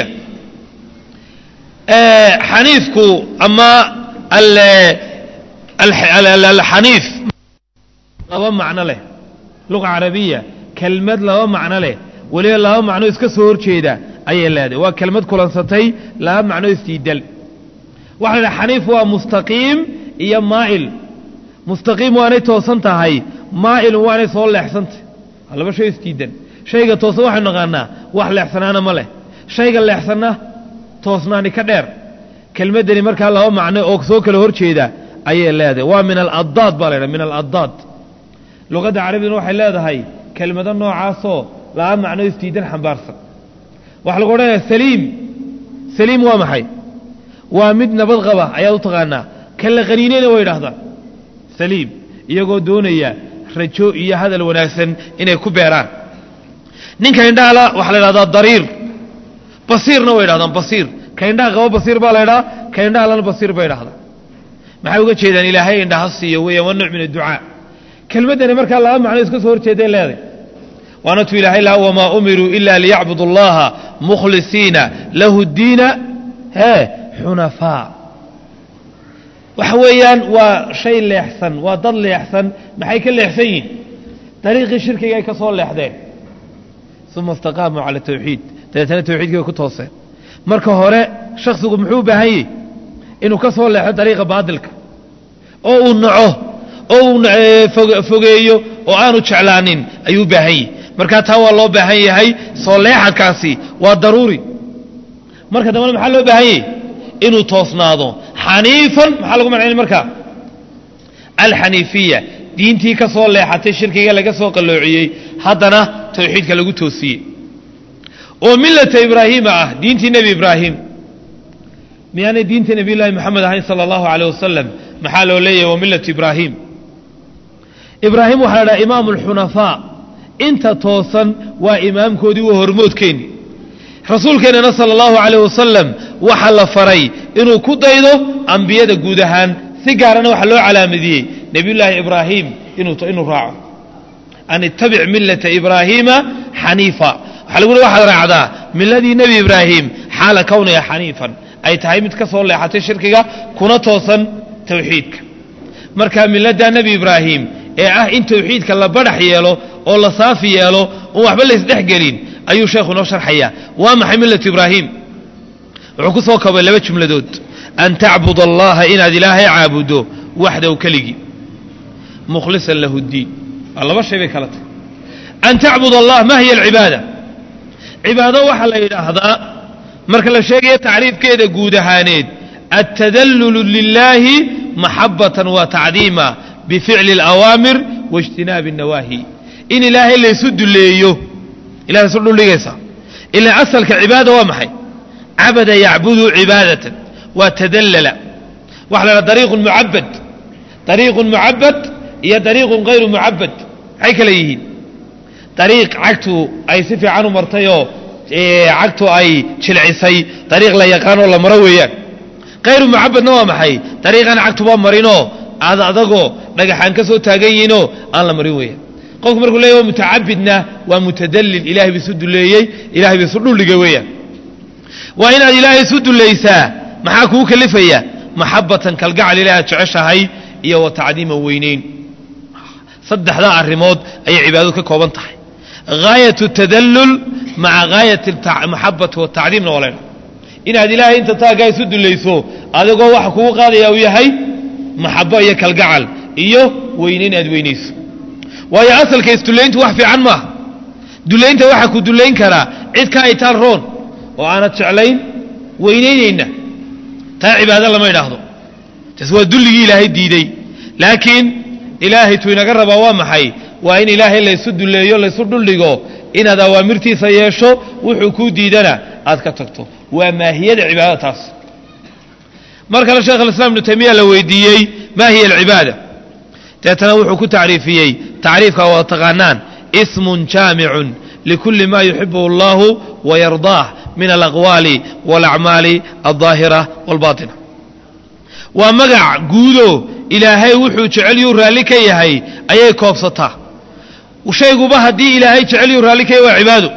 آه حنيفكو أما الحنيف لا معنى له لغة عربية كلمة لا معنى له وليه لا معنى يسكسور كذا أي لا ده وكلمة كلانستي لا معنى يستيدل واحد الحنيف هو مستقيم يا مائل مستقيم واني توسنت هاي مائل واني صول لحسنت هلا ما شيء استيدن شيء توسن واحد نغانا واحد لحسنانا ماله شيء اللي حسنه توسناني كدير كلمه دني marka laba macno oo soo kala horjeeda ayay leedahay waa min al-addad balena min al-addad luqada carabiga waxay leedahay kelmada noocaas oo laba macno istiidan xambaarsan wax lagu oranaa saliim saliim waa maxay waa mid nabad qaba ayaa u taqaana kala qaniinayna way yiraahdaan سليم iyagoo doonaya rajo iyo hadal wanaagsan inay ku beeraan ninka indhaha waxa la yiraahdaa dariir basiirna way yiraahdaan basiir ka indhaha qabo basiir baa la yiraahdaa ka indhaha lana basiir bay yiraahdaan maxay uga jeedaan ilaahay indhaha siiyo weeyaan waa nooc min ducaa kelmadani marka laba macno iska soo horjeeday leedahay waana tu ilaahay la wama umiru illa liya'budu allaha mukhlisiina lahu ad-din ha hunafa وحويان وشيء ليحسن وضل ليحسن محيك ليحسين طريق الشرك جاي كسول لحدين ثم استقاموا على التوحيد ثلاثة توحيد كي كتوصل مركه هراء شخص محوبة هي إنه كسول لحد طريقة بعدلك أو نعه أو فوقيه أو عنو تشعلانين أيوبة هي مركه هو الله بهي هي صالحة كاسي وضروري مركه دمان محله بهي إنه توصناده حنيفا محل لكم العلم مركا الحنيفية دينتي كسول لي حتى الشركة لك سوق اللوعيي حدنا توحيد كاللغو توسي وملة إبراهيم اه دينتي نبي إبراهيم يعني دينتي نبي الله محمد صلى الله عليه وسلم محاله لي وملة إبراهيم إبراهيم وحال إمام الحنفاء انت توصن وإمام كودي وهرمود كيني رسول كان صلى الله عليه وسلم وحل فري إنه كدايدو أنبياء جودهان ثقارنا وحلو على مديه نبي الله إبراهيم إنه إنه راعه أن اتبع ملة إبراهيم حنيفا حلقوا واحد راعدا من الذي نبي إبراهيم حال كونه حنيفا أي تعيمت كسر الله حتى الشركة كنا توصن توحيدك مركا من لدى نبي إبراهيم إيه إن توحيدك الله برح يلو oo la saafi yeelo oo waxba la isdhex gelin ayuu sheekhu noo sharxayaa waa maxay millatu ibraahim wuxuu ku soo koobay laba jumladood an tacbud allaha inaad ilaahay caabudo waxdahu keligii mukhlisan lahu ddiin waa laba shay bay kala tahay an tacbud allah ma hiya alcibaada cibaado waxaa la yidhaahdaa marka la sheegayo tacriifkeeda guud ahaaneed altadallulu lilaahi maxabatan wa tacdiima bificli alawaamir waijtinaabi annawaahi in ilaahay laysu duleeyo ilahay isu dhuldhigaysa ilaa asalka cibaada waa maxay cabada yacbudu cibaadatan waa tadallala waxa la yidhaha dariiqun mucabad dariiqun mucabad iyo dariiqun hayru mucabad maxay kala yihiin dariiq cagtu ay si fiican u martayoo cagtu ay jilcisay dariiq la yaqaanoo la maro weeyaan hayru mucabadna waa maxay dariiqaan cagtuba marinoo aad adagoo dhagaxaan ka soo taagan yihiinoo aan la marin weeyaan qofku markuu leeyahy waa mutacabidna waa mutadallil ilahay ba isu duleeyey ilahay ba isu dhuldhigay weeyaan waa inaad ilaahay isu dulaysaa maxaa kuu kalifaya maxabatan kalgacal ilahay aad jeceshahay iyo wa tacdiiman weynayn saddexdaa arrimood ayay cibaadadu ka kooban tahay gaayat tadallul maca gaayat maxabati watacdiimna waa leedha inaad ilaahay inta taaggaa isu dulayso adigoo waxa kugu qaadaya uu yahay maxabo iyo kalgacal iyo weynayn aad weynayso waayo asalka isdulayntu wax fiican maaha dulaynta waxaa ku dulayn karaa cid ka aytaan roon oo aanad jeclayn weynaynayna taa cibaado lama idhaahdo taas waa dulligii ilaahay diiday laakiin ilaahay tuu inaga rabaa waa maxay waa in ilaahay laysu duleeyo laysu dhuldhigo inaad awaamirtiisa yeesho wuxuu kuu diidana aad ka tagto waa maahiyada cibaadada taas mar kale sheekh alislaam ibnu taymiya la weydiiyey maa hiya alcibaada deetana wuxuu ku tacriifiyey tacriifka waa taqaanaan ismun jaamicun likulli ma yuxibuhu allahu wayardaah min alaqwaali waalacmaali aldaahira waalbaatina waa magac guudo ilaahay wuxuu jecelyuu raalli ka yahay ayay koobsataa shayguba haddii ilaahay jecelyuu raalli ka yahay waa cibaado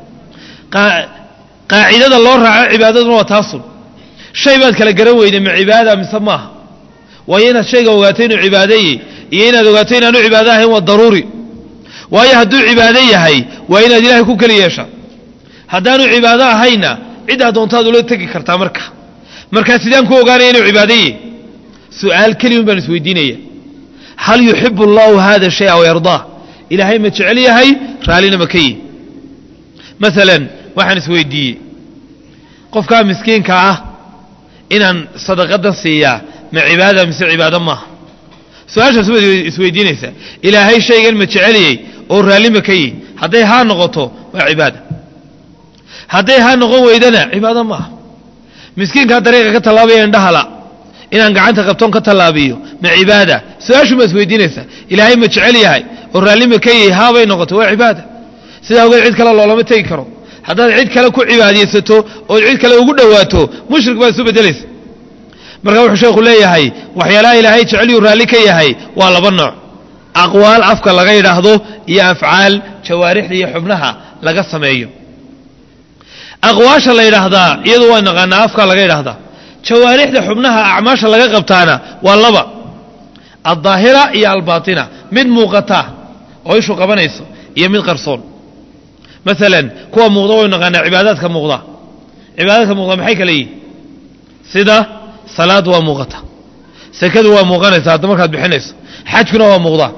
qaacidada loo raaco cibaadaduna waa taasun shay baad kala garan weyday ma cibaada mise maaha waayo inaad shayga ogaatay inuu cibaadaye iyo inaad ogaatay inaanu cibaado ahayn waa daruuri waayo hadduu cibaado yahay waa inaad ilaahay ku keli yeesha haddaanu cibaado ahayna ciddaa doontaad ula tegi kartaa marka markaa sidaan ku ogaanaya inuu cibaadaye su'aal keliun baan isweydiinaya hal yuxibu allahu hada shay aw yardaa ilaahay ma jecel yahay raallina ma ka yihi maalan waxaan isweydiiyey qofkaa miskiinka ah inaan sadaqadan siiyaa ma cibaada mise cibaado maaha su-aashaas waad isweydiinaysaa ilaahay shaygan ma jeceliyey oo raalli ma ka yihi hadday haa noqoto waa cibaada hadday haa noqon weydana cibaado maaha miskiinkaa dariiqa ka tallaabaya indhahala inaan gacanta qabtoon ka tallaabiyo ma cibaada su-aashu ma isweydiinaysaa ilaahay ma jecel yahay oo raalli ma ka yihi haabay noqoto waa cibaada sidaa ogeed cid kale loolama tegi karo haddaad cid kale ku cibaadaysato ood cid kale ugu dhowaato mushrik baad isu beddelaysa marka wuxuu sheekhu leeyahay waxyaalaha ilaahay jecelyuu raalli ka yahay waa laba nooc aqwaal afka laga yidhaahdo iyo afcaal jawaarixda iyo xubnaha laga sameeyo aqwaasha la yidhaahdaa iyadu waa naqaanaa afka laga yidhaahdaa jawaarixda xubnaha acmaasha laga qabtaana waa laba aldaahira iyo albaatina mid muuqata oo ishu qabanayso iyo mid qarsoon maalan kuwa muuqda waynu naqaanaa cibaadaadka muuqda cibaadaadka muuqda maxay kale yihin sida salaadu waa muuqata sekadu waa muuqanaysa hadda markaad bixinayso xajkuna waa muuqdaa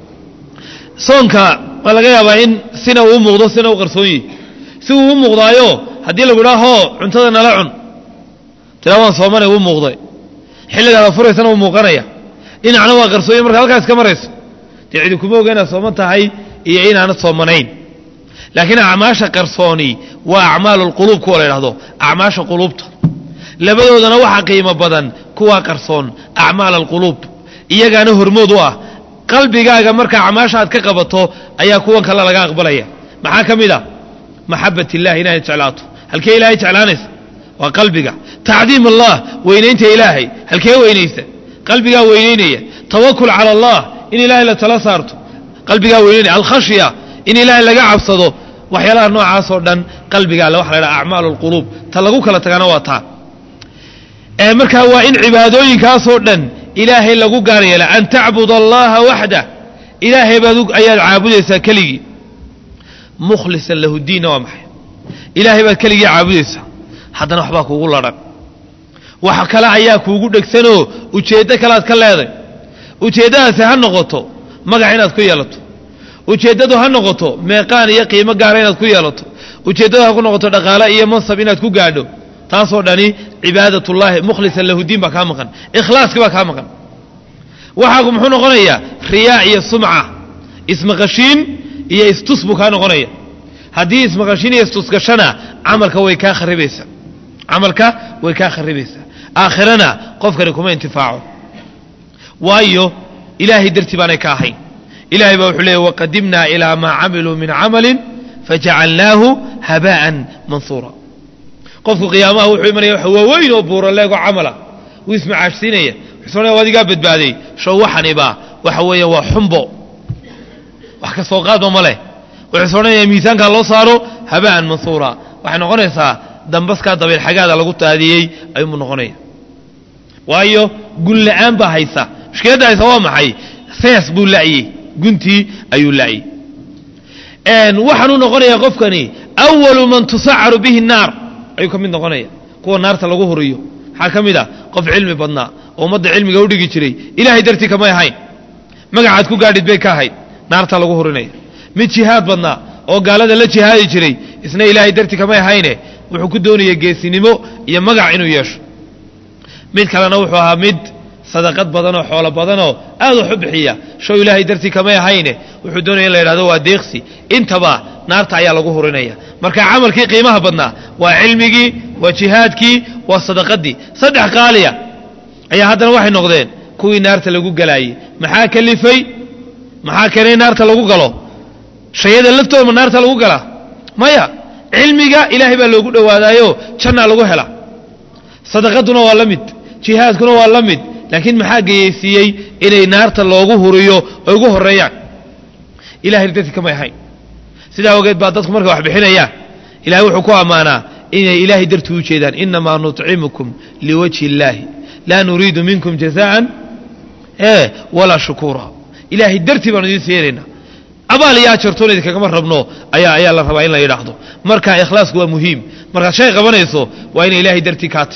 soonka waa laga yaabaa in sina uu muuqdo sina u qarsoon yihi si uu u muuqdaayo haddii lagu idhaa hoo cuntada nala cun tiraa waan soomanay wuu muuqday xilligaada furaysana wuu muuqanaya dhinacna waa qarsoonya marka halkaa iska marayso dee cidi kuma oga inaad sooman tahay iyo inaanad soomanayn laakiin acmaasha qarsooni waa acmaalu lquluub kuwa la idhahdo acmaasha quluubta labadoodana waxaa qiimo badan kuwaa qarsoon acmaal alquluub iyagaana hormood u ah qalbigaaga marka acmaasha aad ka qabato ayaa kuwan kale laga aqbalaya maxaa ka mid ah maxabat illahi inaad jeclaato halkee ilaahay jeclaanaysa waa qalbiga tacdiim allah weynaynta ilaahay halkee weynaysa qalbigaa weynaynaya tawakul cala allah in ilaahay la tala saarto qalbigaa weynaynaya alkhashya in ilaahay laga cabsado waxyaalaha noocaasoo dhan qalbigaa le waxa la ydhaha acmaalu lquluub ta lagu kala tagana waa taa markaa waa in cibaadooyinkaasoo dhan ilaahay lagu gaar yeela an tacbud allaha waxdah إلهي بادوك أياد عابديسا كليجي مخلصا له الدين ومحي إلهي باد كليجي عابديسا حتى نحباك وقول لك وحكلا عياك وقول لك سنو وشيدك لا تكلا ujeedada sahan noqoto magac inaad ku yeelato ujeedadu ha noqoto meeqaan iyo qiimo gaar inaad ku yeelato ujeedada ha ku noqoto dhaqaale iyo mansab inaad ku gaadho taasoo dhani cibaadatullaahi mukhlisan lahu diin ba ka maqan ikhlaaska ba ka maqan waxa muxuu noqonayaa riyaa iyo sumca ismaqashiin iyo istusbu ka noqonaya hadii ismaqashiin iyo istusgashana amalka way ka kharibaysa amalka way ka kharibaysa aakhirana qofkani kuma intifaaco waayo ilaahay darti baanay ka ahayn ilaahay baa wuxuu leeyahay waqadimnaa ilaa maa camiluu min camalin fajacalnaahu habaa'an mansuura qofku qiyaamaha wuxuu imanaya wax waaweyn oo buuro leego camala wuu ismacaashsiinaya wuxuu adigaa badbaaday show waxaniba waxa weeye waa xumbo wax ka soo qaadma male wuxuu soonaya miisaanka loo saaro habaa'an mansuura waxay noqonaysaa dambaska dabeel xagaada lagu taadiyay ayuu noqonaya waayo gun la'aan baa haysa mushkiladda haysa waa maxay sees buu laayay guntii ayuu laayay een waxaanu noqonayaa qofkani awwalu man tus'aru bihi an-nar ayuu kamid noqonaya kuwa naarta lagu huriyo waxa kamid ah qof cilmi badnaa oo umada cilmiga u dhigi jiray ilaahay dartii kama ahayn magacaad ku gaadhid bay ka ahayd naarta lagu hurinaya mid jihaad badnaa oo gaalada la jihaadi jiray isna ilaahay dartii kama ahayne wuxuu ku doonayay geesinimo iyo magac inuu yeesho mid kalena wuxuu ahaa mid sadaqad badan oo xoolo badan oo aad u xubbixiya soo ilaahay dartii kama ahayne wuxuu doonayay in la yiraahdo waa deeqsi intaba naarta ayaa lagu hurinaya marka amalkii qiimaha badnaa waa cilmigii waa jihaadkii waa sadaqadii saddex qaaliya ayaa haddana waxay noqdeen kuwii naarta lagu galaayay maxaa kalifay maxaa keenay naarta lagu galo shayada laftooda naarta lagu gala maya cilmiga ilaahay baa loogu dhawaadaayo janna lagu hela sadaqaduna waa la mid jihaadkuna waa la mid laakiin maxaa geeysiiyay inay naarta loogu huriyo oo ugu horeeyaan ilaahay dadka kama yahay sidaa ogeed baa dadku marka wax bixinayaan ilaahay wuxuu ku amaanaa inay ilaahay dartii u jeedaan inma nut'imukum liwajhi illaahi la nuriidu minkum jazaa'an ee wala shukura ilaahay dartii baan idin siinayna abaal yaa jirto idinka kama rabno ayaa ayaa la rabaa in la yiraahdo marka ikhlaasku waa muhiim marka shay qabanayso waa in ilaahay dartii kaat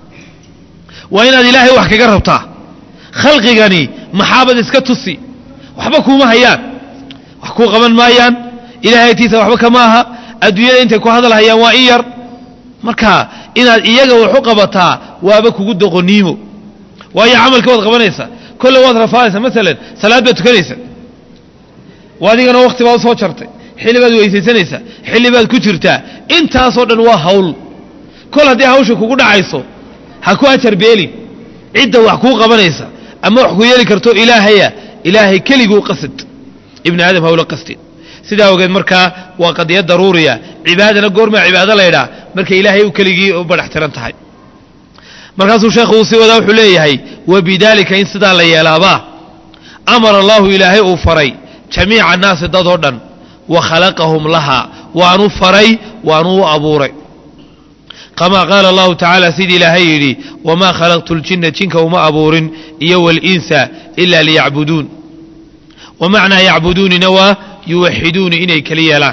waa inaad ilaahay wax kaga rabtaa khalqigani maxaabad iska tusi waxba kuma hayaan wax ku qaban maayaan ilaahay tiisa waxba kama aha adduunyada intay ku hadal hayaan waa in yar marka inaad iyaga wax u qabataa waaba kugu doqoniimo waayo amalka wad qabanaysa kullu wad rafaaysa midalan salaad baad tukanaysa waadigana waqti baad soo jartay xilli baad weysaysanaysa xilli baad ku jirtaa intaas oo dhan waa hawl kol hadii hawsha kugu dhacayso ha ku ajar beeli cidda wax ku qabanaysa ama wax ku yeeli karto ilaahaya ilaahay kaligu qasad ibn aadam hawla qasdi sida ogeed marka waa qadiyad daruuriya cibaadana goorma cibaado leeyahay marka ilaahay uu kaligii u baraxtiran tahay markaasuu sheekhu uu si wada wuxuu leeyahay wabidalika in sida la yeelaaba amara allah ilaahay uu faray jamiica naas dadoo dhan wa khalaqahum laha wa anu faray wa anu abuuray كما قال الله تعالى سيدي لهيري وما خلقت الجن جنك وما أبور إيا والإنس إلا ليعبدون ومعنى يعبدون نوى يوحدون إني كليلا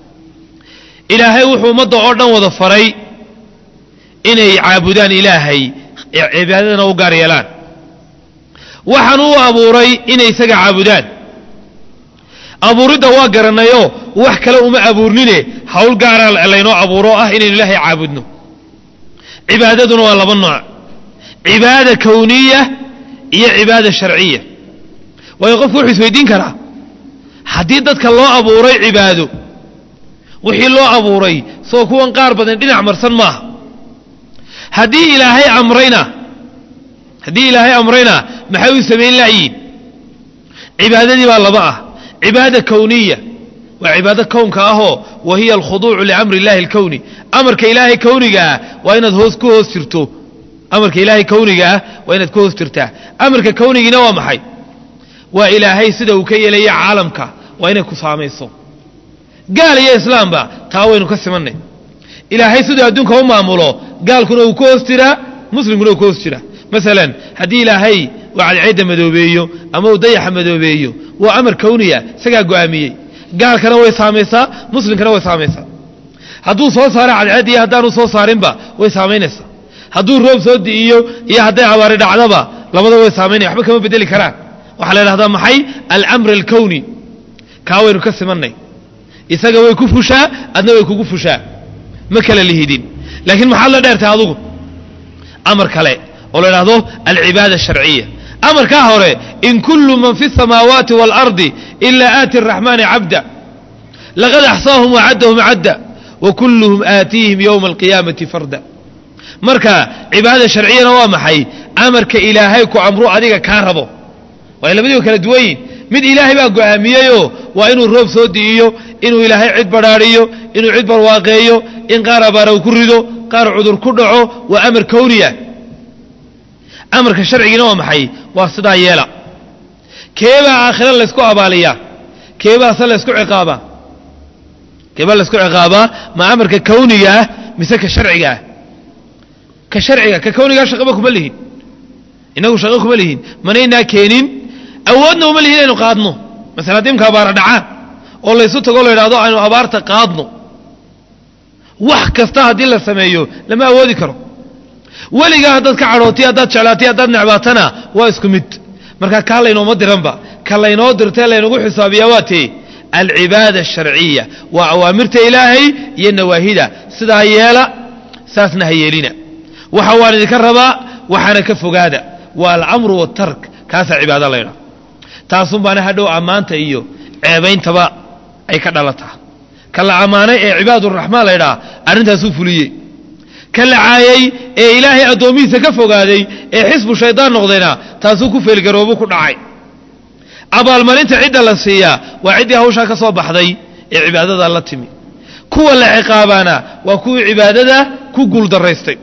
إلهي وحو مضى عرنا وظفري إني عابدان إلهي عبادنا وقاريلان وحنو أبوري إني سقع عابدان أبوري دوا قرنا يو وحكا لو ما أبورنيني حول قارا لينو أبوروه إني إلهي عابدنو عبادتنا والله بالنوع عبادة كونية هي عبادة شرعية ويقف وحي سويدين كرا حديدتك الله أبوري عباده وحي الله أبوري سوكوان قاربا دين عمرسان ماه هدي إلهي أمرينا هدي إلهي أمرينا محاوي سبيل لعين عبادتي والله بقى عبادة كونية وعبادة كونك أهو وهي الخضوع لأمر الله الكوني أمرك إلهي كوني وإن هوس كوهوس ترتو أمرك إلهي كوني وإن كوهوس ترتاه أمرك كوني نوى محي وإلهي سده كي لي عالمك وإن كصاميصو قال يا إسلام با تاوين كسمني إلهي سده أدونك هم أمولو قال كنو كوهوس ترى مسلم كنو كوهوس ترى مثلا هدي إلهي وعلى مدوبيو أما وضيح مدوبيو وأمر كونية سجى قوامية قال كنا ويساميسا مسلم كنا ويساميسا هدو صو صار على عادي هدانو صو صارين با ويسامينسا هدو روب صود إيو إيه هدا عوارض عذابا لبضوا ويسامين يحبك ما بدل كلام وحلال هذا محي الأمر الكوني كاوي ركس مني إساق ويكفوشا أدنى ويكفوشا ما كلا اللي هيدين لكن محل دار تعذوه أمر كلا ولا هذا العبادة الشرعية أمر كهوري إن كل من في السماوات والأرض إلا آتي الرحمن عبدا لقد أحصاهم وعدهم عدا وكلهم آتيهم يوم القيامة فردا مركا عبادة شرعية نوامحي أمر كإلهيك وعمرو عليك كهربو وإلا بديو كلا دوين من إلهي بقى قواميو وإنو الروب سوديو إنو إلهي عد براريو إنو عد برواقيو إن قار بارو كردو قار عذر كردعو وأمر كونية أمر كشرعي نوامحي واسدا يلا كيبا آخرا لسكو عباليا كيبا أصلا لسكو عقابا كيبا لسكو عقابا ما أمر ككونية مسك شرعية كشرعية ككونية شغبكم مليهين إنه شغبكم مليهين منينا كينين أودنا ومليهين إنه قادنو مثلا ديم كابار دعاء والله يسوط تقول له رضا عنه أبارت قادنو وح كستها دي السمايو لما أودي كرو ولي قاعدت كعروتي هدات شعلاتي هدات نعباتنا واسكمت مركا كان لينو مدرنبا كان لينو درتين لينو حسابيواتي العبادة الشرعية وأوامرت إلهي ينواهيدا سدا يالا ساسنا هيلينا وحوان ذكربا وحانا كفو قادا والعمر والترك كاسا عبادة لينا تاسم بانا هدو أمانتا إيو عيبين تبا أي كدالتها كلا عماني عباد الرحمن لينا أرنتا سوفليي كلا عايي إلهي أدوميسا كفو قادي حسب الشيطان نغضينا تاسو كفو القروبو كنعاي أبا المالينتا عدة لسيا وعدة هوشا كصوب بحضي عبادة الله تمي كو العقابانا وكو عبادة كو قول دريستي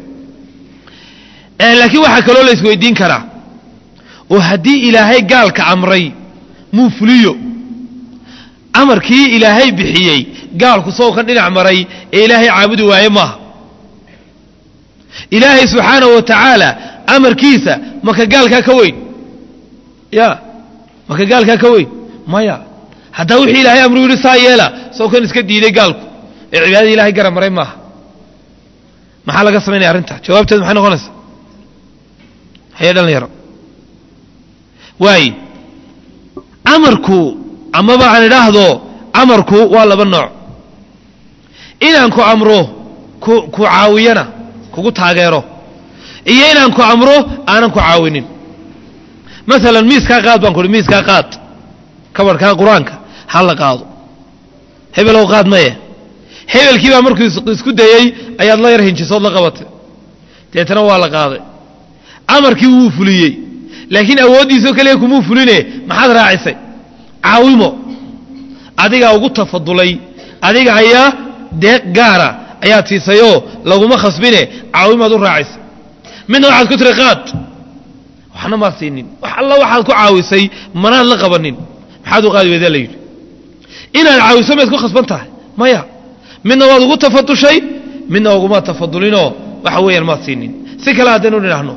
لكن waxa kale oo la isweydiin kara oo hadii ilaahay gaalka amray muu fuliyo amarkii ilaahay bixiyay gaalku soo kan dhinac maray ee ilaahay caabudi waaye ma ilaahay subhanahu wa ta'ala amarkiisa maka gaalka ka weyn ya maka gaalka ka weyn maya hada wixii ilaahay amru yiri saayela soo kan iska diiday gaalku ee cibaadada ilaahay garan maray ma maxaa laga sameeyay arinta jawaabteedu maxay noqonaysaa هي دلنا يرى واي أمركو أما بعد لحظة أمركو ولا بالنوع إن أنكو أمره كو كو عاوينا كو تاجره إيه إن أنكو أمره أنا أنكو عاونين مثلا ميس كاقات بنقول ميس كاقات كبر كا قرانك حلا قاضو هبل لو قاد مايه هبل كيف أمركو يسكت دايي أي الله يرهين شيء صوت لقبته تيتنوى على قاضي أمركي هو فليي لكن أودي سو كليكم هو فلينه ما حد راعيسي عاومه أديك أوجد تفضلي أديك هيا دق جارة أيا تيسيو لو ما خصبينه عاومه دور راعيس من واحد كتر قات وحنا ما سينين والله واحد كو عاويسي مران لقبنين حد قال يذا ليل إن العاوسة ما تكون خصبنتها ما يا من واحد كو تفضل شيء من واحد ما تفضلينه وحوي ما سينين سكلا دينون نحن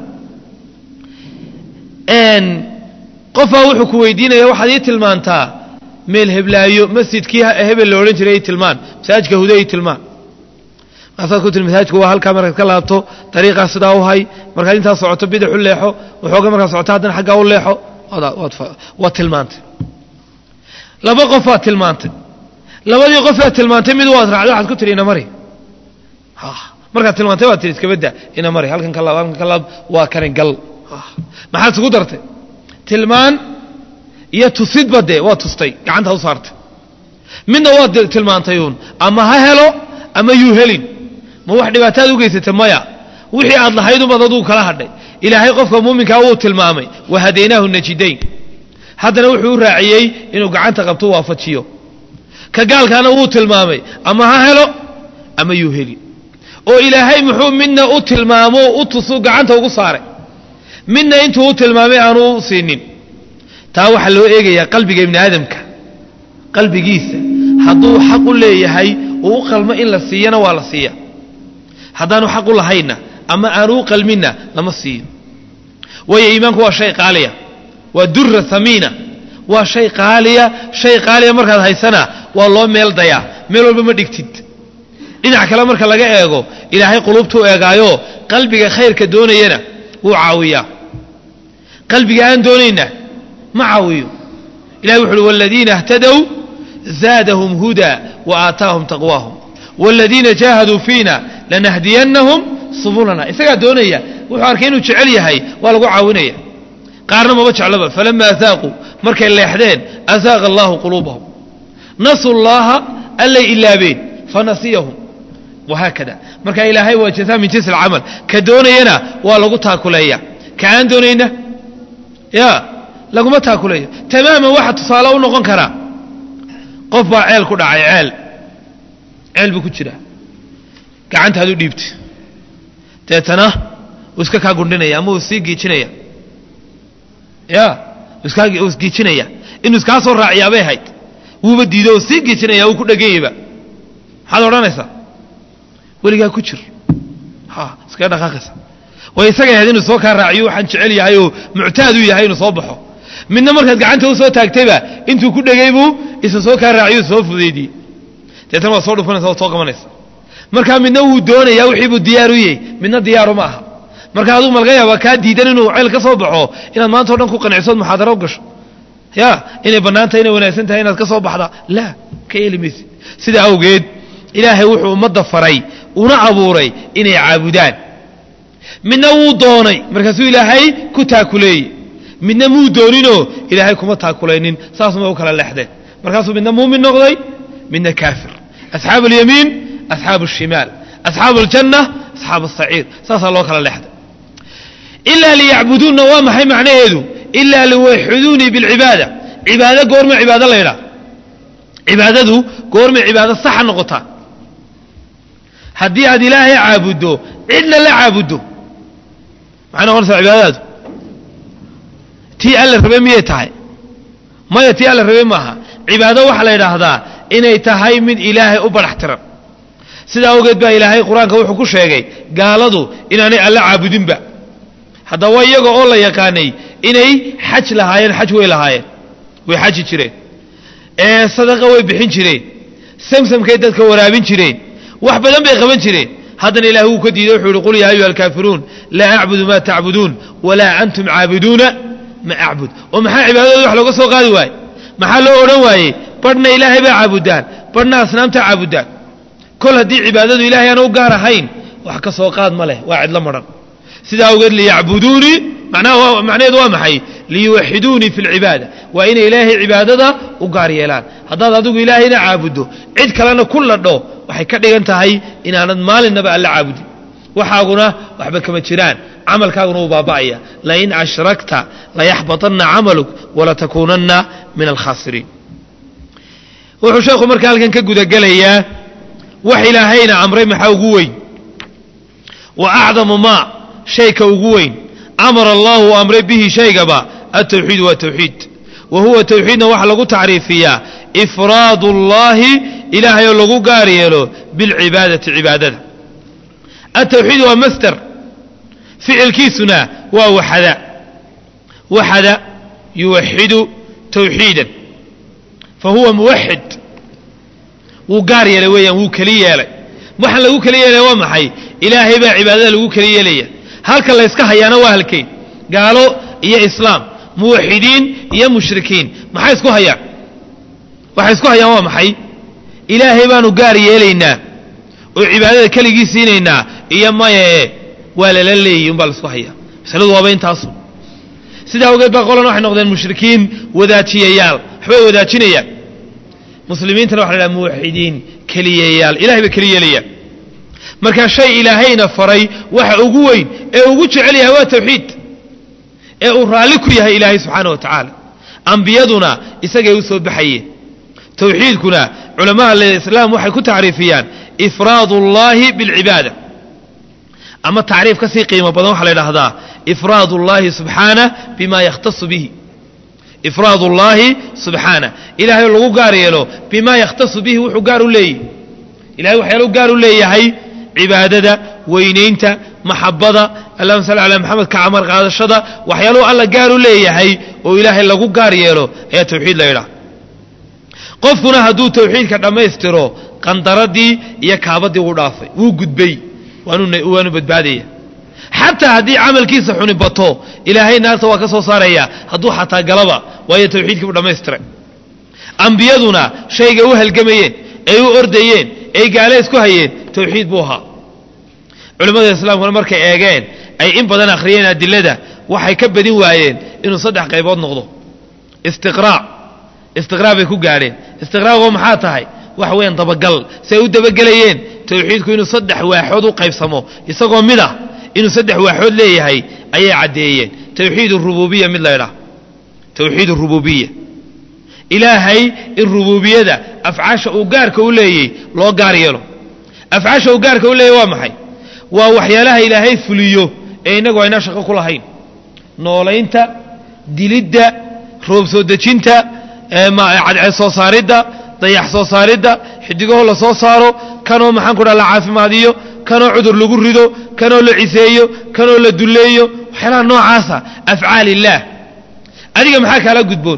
أن قفا وحكو ويدينا يا واحد يتلمان تا ميل هبلايو مسجد كيها هبل لورنج ري يتلمان مساجك هدى يتلمان أصلا كنت المساجك هو هالكاميرا كلابتو طريقة صداو هاي مركز انت صعوت بيد حليحو وحوق مركز صعوتها دن حقا وليحو هذا واتلمانت لبا قفا تلمانت لبا دي قفا تلمانت ميد وادر على واحد كنت لينا مري ها مركز تلمانت واتريد كبدا إنا مري هالكن كلاب هالكن كلاب واكرن قل ما حد قدرته تلمان يتصيد بده واتستي عندها وصارت من واد تلمان تيون أما ههلو أما يهلين ما واحد باتادو جيت مايا وحي عضل هيدو بدو كلا هدي إلى هاي قف مؤمن كأو تلمامي وهديناه النجدين هذا نوح راعيي إنه قعنت قبته وافتشيو كقال كان أو تلمامي أما ههلو أما يهلين أو إلى هاي محوم منا أو تلمامو أو تصو قعنت وقصاره منا انتو تلمامي انو سينين تا waxa loo eegaya qalbiga ibn aadamka qalbigiisa haduu xaq u leeyahay oo qalmo in la siiyana waa la siiya hadaanu xaq u lahayna ama aanu qalmina lama siiyo way iimaanku waa shay qaaliya ودرة ثمينة وشيء قالية شيء قالية مركز هيسنة والله ميل ضيا ميل والبما ديكتد dhinac kale marka laga eego ilaahay qulubtu eegaayo qalbiga khayrka doonayna uu caawiya qalbiga aan doonayna ma caawiyo ilaahay wuxuu walladina ihtadaw zaadahum huda wa aataahum taqwahum walladina jahadu fiina lanahdiyannahum subulana isaga doonaya wuxuu arkay inuu jecel yahay waa lagu caawinaya qaarna ma jeclaba falamma asaaqu markay leexdeen asaaqa Allahu qulubahum nasullaha alla ilaabeen fanasiyahum وهكذا marka ilaahay waa jazaa min jins al-amal ka doonayna waa lagu taakuleeya ka aan doonayna ya lagu ma taakuleeyo tamaama waxa tusaale u noqon kara qof baa ceel ku dhacay ceel ceel buu ku jira gacantaadu dhiibtay teetana iska ka gundinaya ama uu sii giijinaya ya iska uu giijinaya inuu iska soo raaciyaa bay hayd wuuba diido sii giijinaya uu ku dhageeyba hada oranaysa waliga ku jir ha iska dhaqaaqaysa way isaga yahay inuu soo ka raaciyo waxaan jecel yahay oo muctaad u yahay inuu soo baxo midna markaad gacanta u soo taagtayba intuu ku dhagay buu isa soo ka raaciyo soo fudeedii teetan waa soo dhufanaysa oo soo qabanaysa marka midna uu doonayaa wixii buu diyaar u yahay midna diyaar uma aha marka aduu malgaya waa ka diidan inuu ceel ka soo baxo inaad maanta oo dhan ku qanciso muxaadaro gasho ya inay banaanta inay wanaagsan tahay inaad ka soo baxda la ka yeelimaysid sida awgeed ilaahay wuxuu umada faray una abuuray inay caabudaan midna wuu doonay markaasuu ilaahay ku taakuleeyay midna muu doonino ilaahay kuma taakulaynin saas ma u kala leexdeen markaasuu midna muumin noqday midna kaafir asxaabu al-yamiin asxaabu al-shimaal asxaabu al-janna asxaabu as-sa'iir saas loo kala leexday illa liya'buduna wa ma hay macnaheedu illa liwahiduni bil ibada ibada goorma ibada leeyna ibadadu goorma ibada sax noqota haddii aad ilaahay caabudo cidna la caabudo macna qorsa cibaadadu tii alla rabay miyay tahay maya tii alla rabay maaha cibaado waxa la yiraahdaa inay tahay mid ilaahay u baraxtiran sida awgeed baa ilaahay quraanka wuxuu ku sheegay gaaladu inaanay alla caabudinba hada waa iyaga oo la yaqaanay inay xaj lahaayeen xaj way lahaayeen way xaji jireen ee sadaqa way bixin jireen samsamkay dadka waraabin jireen wax badan bay qaban jireen haddana ilaahay uu ka diiday wuxuu yiri qul ya ayyuhal kaafiruun la a'budu ma ta'budun wala antum 'aabiduna ma a'bud oo maxaa cibaadada wax looga soo qaadi waay maxaa loo oran waayay barna ilaahay baa caabudaan barna asnaamta caabudaan kol hadii cibaadadu ilaahay aan u gaar ahayn wax ka soo qaad ma leh waa cid la maran sida awgeed li ya'buduni macnaheedu macnaheedu waa maxay li yuwahiduni fil ibada wa in ilaahay cibaadada u gaar yeelaan hadaad adigu ilaahayna caabudo cid kalena kulladho waxay ka dhigan tahay inaanad maalinaba alla caabudin waxaaguna waxba kama jiraan amalkaaguna uu baaba'aya la in ashrakta la yahbatanna 'amaluk wa la takunanna min al-khasirin wuxuu sheekhu markaa halkan ka guda galayaa wax ilaahayna amray maxaa ugu weyn wa a'zamu ma shayka ugu weyn amara Allahu amray bihi shaygaba at-tawhid wa tawhid wa huwa tawhidna waxa lagu taariifiyaa ifraadullahi ilaahay oo lagu gaar yeelo bil ibadati ibadada at-tawhid wa masdar fi'ilkiisuna waa wahada wahada yuwahhidu tawhidan fa huwa muwahhid wuu gaar yeelay weeyaan wuu kali yeelay waxa lagu kali yeelay waa maxay ilaahay baa ibadada lagu kali yeelaya halka la iska hayaana waa halkeen gaalo iyo islaam muwahhidiin iyo mushrikiin maxay isku hayaan waxay isku hayaan waa maxay ilaahay baanu gaar yeelaynaa oo cibaadada kaligiis siinayna iyo maye waa la leeyay bal isku haya saladu waa intaas sida awgeed baa qolan waxay noqdeen mushrikiin wadaajiyayal waxbay wadaajinayaan muslimiintana waxa la muwahhidiin kaliyayaal ilaahay ba kaliyeelaya marka shay ilaahayna faray waxa ugu weyn ee ugu jecel yahay waa tawxiid ee uu raali ku yahay ilaahay subhanahu wa ta'ala anbiyaduna isagay u soo baxayeen tawxiidkuna علماء الإسلام waxay ku taariifiyaan ifraadullahi bil ibada ama taariif ka sii qiimo badan waxa la yiraahdaa ifraadullahi subhanahu bima yahtassu bihi ifraadullahi subhanahu ilaahay lagu gaar yeelo bima yahtassu bihi wuxuu gaar u leeyahay ilaahay waxa uu gaar u leeyahay ibadada weyneynta maxabada allahumma salli ala muhammad ka amar qaadashada waxyaalo alla gaar u leeyahay oo ilaahay lagu gaar yeelo ayaa tawxiid la yiraahdo qofkuna haduu tawxiidka dhameystiro qandaradii iyo kaabadii uu dhaafay wuu gudbay waanu waanu badbaadaya hatta hadii amalkiisa xuni bato ilaahay naarta waa ka soo saaraya haduu xataa galaba waayo tawxiidkii u dhameystiray anbiyaduna shayga u halgamayeen ay u ordayeen ay gaale isku hayeen tawxiid buu ahaa culimada islaamku markay eegeen ay in badan akhriyeen adilada waxay ka badin waayeen inuu saddex qaybood noqdo istiqraa istiqraa bay ku gaareen istiqraagu maxaa tahay wax weyn dabagal say u dabagelayeen tawxiidku inuu saddex waaxood u qaybsamo isagoo mid ah inuu saddex waaxood leeyahay ayay cadeeyeen tawxiid ar-rububiyya mid la yiraahdo tawxiid ar-rububiyya ilaahay ar-rububiyyada afcaasha uu gaarka u leeyahay loo gaar yeelo afcaasha uu gaarka u leeyahay waa maxay waa waxyaalaha ilaahay fuliyo ee inagu ayna shaqo ku lahayn noolaynta dilidda roob soo dejinta ee ma cadceed soo saaridda dayax soo saaridda xidigaha la soo saaro kanoo maxaan ku dhaala caafimaadiyo kanoo cudur lagu rido kanoo la ciseeyo kanoo la duleeyo waxyaalaha noocaasa afcaalillaah adiga maxaa kala gudboon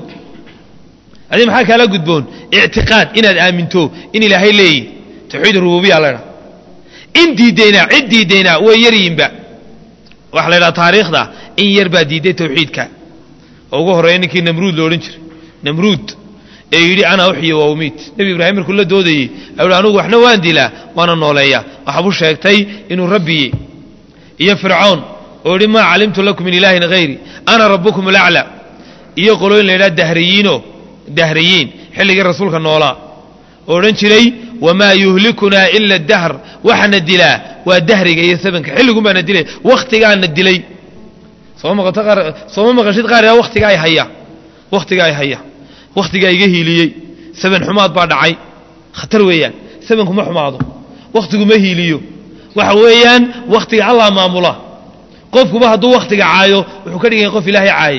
adiga maxaa kala gudboon i'tiqaad inaad aaminto in ilaahay leeyahay tawxiid rububiyya la yiraahdo in diideyna cid diideyna way yariinba wax la yiraahdo taariikhda in yar baa diiday tawxiidka ugu horeeyay namruud loo oran jiray namruud ee yiri ana uxiyo wa umit nabi ibraahim markuu la doodayay ayuu anigu waxna waan dilaa waana nooleeya waxa uu sheegtay inuu rabbi iyo fircoon oo yiri ma calimtu lakum min ilaahin ghayri ana rabbukum al'ala iyo qoloyn leeyahay dahriyiino dahriyiin xilliga rasuulka noolaa oo oran jiray wama yuhlikuna illa ad-dahr waxna dilaa waa dahriga iyo sabanka xilligu baana dilay waqtigaana dilay soo ma qataqar soo ma qashid qaar yaa waqtiga ay haya waqtiga ay haya waqtiga iga hiiliyay saban xumaad baa dhacay khatar weeyaan saban kuma xumaado waqtigu ma hiiliyo waxa weeyaan waqtiga Allah maamula qofkuba haduu waqtiga caayo wuxuu ka dhigay qof ilaahay caayay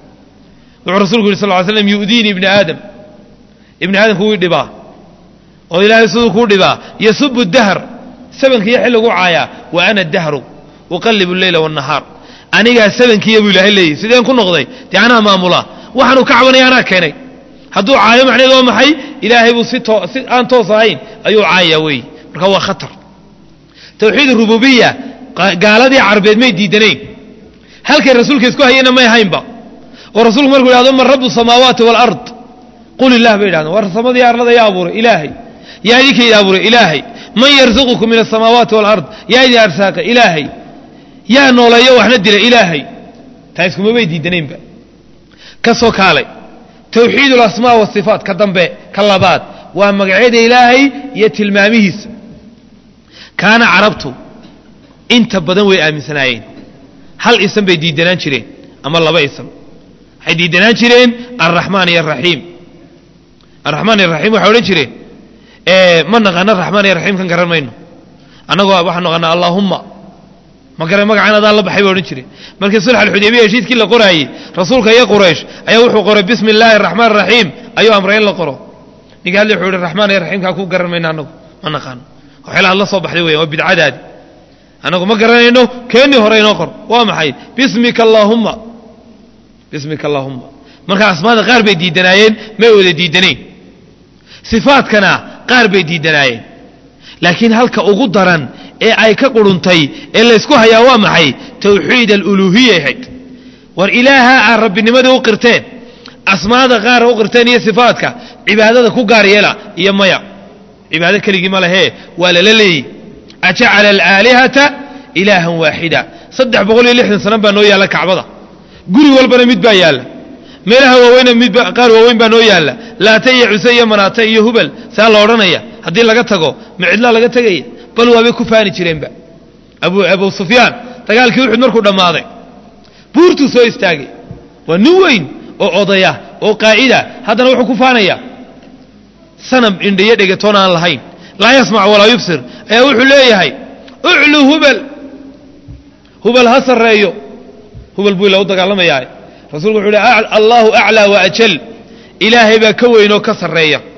wuxuu rasuulku sallallahu alayhi wasallam yuudini ibn aadam ibn aadam ku dhibaa oo ilaahay sidoo ku dhibaa yasubbu ad-dahr sabankiyo xilligu caaya wa ana ad-dahru uqallibu al-layla wan-nahar aniga sabankiyo buu ilaahay leeyahay sideen ku noqday tiana maamula waxaanu ka cabanayana keenay haduu caayo macnaheedu waa maxay ilaahay buu si si aan toos ahayn ayuu caaya way marka waa khatar tawxiid rububiyya gaaladii carbeed may diidaneen halkay rasuulka isku hayeen ma yahaynba oo rasuulku markuu yiraahdo man rabbus samaawaati wal ard qul ilaahi baydaana war samadii arlada yaa abuuray ilaahay yaa idinka yaa abuuray ilaahay man yarzuqukum min as-samaawaati wal ard yaa idin arsaaqa ilaahay yaa nooleeyo waxna dila ilaahay taaskuma bay diidaneenba ka soo kaalay توحيد الأسماء والصفات كدنبه كلابات ومقعد إلهي يتلماميهس كان عربته انت بدنوي آمن سنعين هل اسم بيديدنان شرين أما الله باسم حيديدنان شرين الرحمن الرحيم الرحمن الرحيم وحولين شرين ايه من نغانا الرحمن الرحيم كان قرر منه أنا قوة نغانا اللهم ما قرر مقعنا ذا الله بحيبه ونشري مركز صلح الحديبية يشيد كل قرأي رسولك يا قريش أيوه قرأ بسم الله الرحمن الرحيم أيوه أمرين لقرأ نقال لي حول الرحمن الرحيم كاكو قرر منه أنه أنا خان وحيلا الله صبح لي وبدع عدادي أنا ما قرر إنه كأني هرين أقر وامحي باسمك اللهم باسمك اللهم مركز أسماء غير بيدي دنايين ما يولي دي دنين صفات كنا غير بيدي دنايين لكن هل كأغضرا ee ay ka quruntay ee la isku hayaa waa maxay tawxiid al-uluhiyya hayd war ilaaha aan rabbinimada u qirteen asmaada qaar u qirteen iyo sifaadka cibaadada ku gaar yeela iyo maya cibaadada kaligi ma lahe wala laleey aj'ala al-alihata ilahan wahida saddex boqol iyo lixdan sano baa noo yaala kacbada guri walbana mid baa yaala meelaha waaweyn mid baa qaar waaweyn baa noo yaala laatay usay manaata iyo hubal saa la oranaya hadii laga tago micdla laga tagay bal waa ku faani jireenba abu abu sufyaan dagaalkii wuxuu markuu dhamaaday buurtu soo istaagay waa nin weyn oo odaya oo qaa'ida hadana wuxuu ku faanaya sanam indhiye dhigatoon aan lahayn la yasmaa wala yubsir ayaa wuxuu leeyahay u'lu hubal hubal hasreeyo hubal buu la dagaalamayaa rasuulku wuxuu leeyahay Allahu a'la wa ajal ilaahay baa ka weyn oo ka sareeya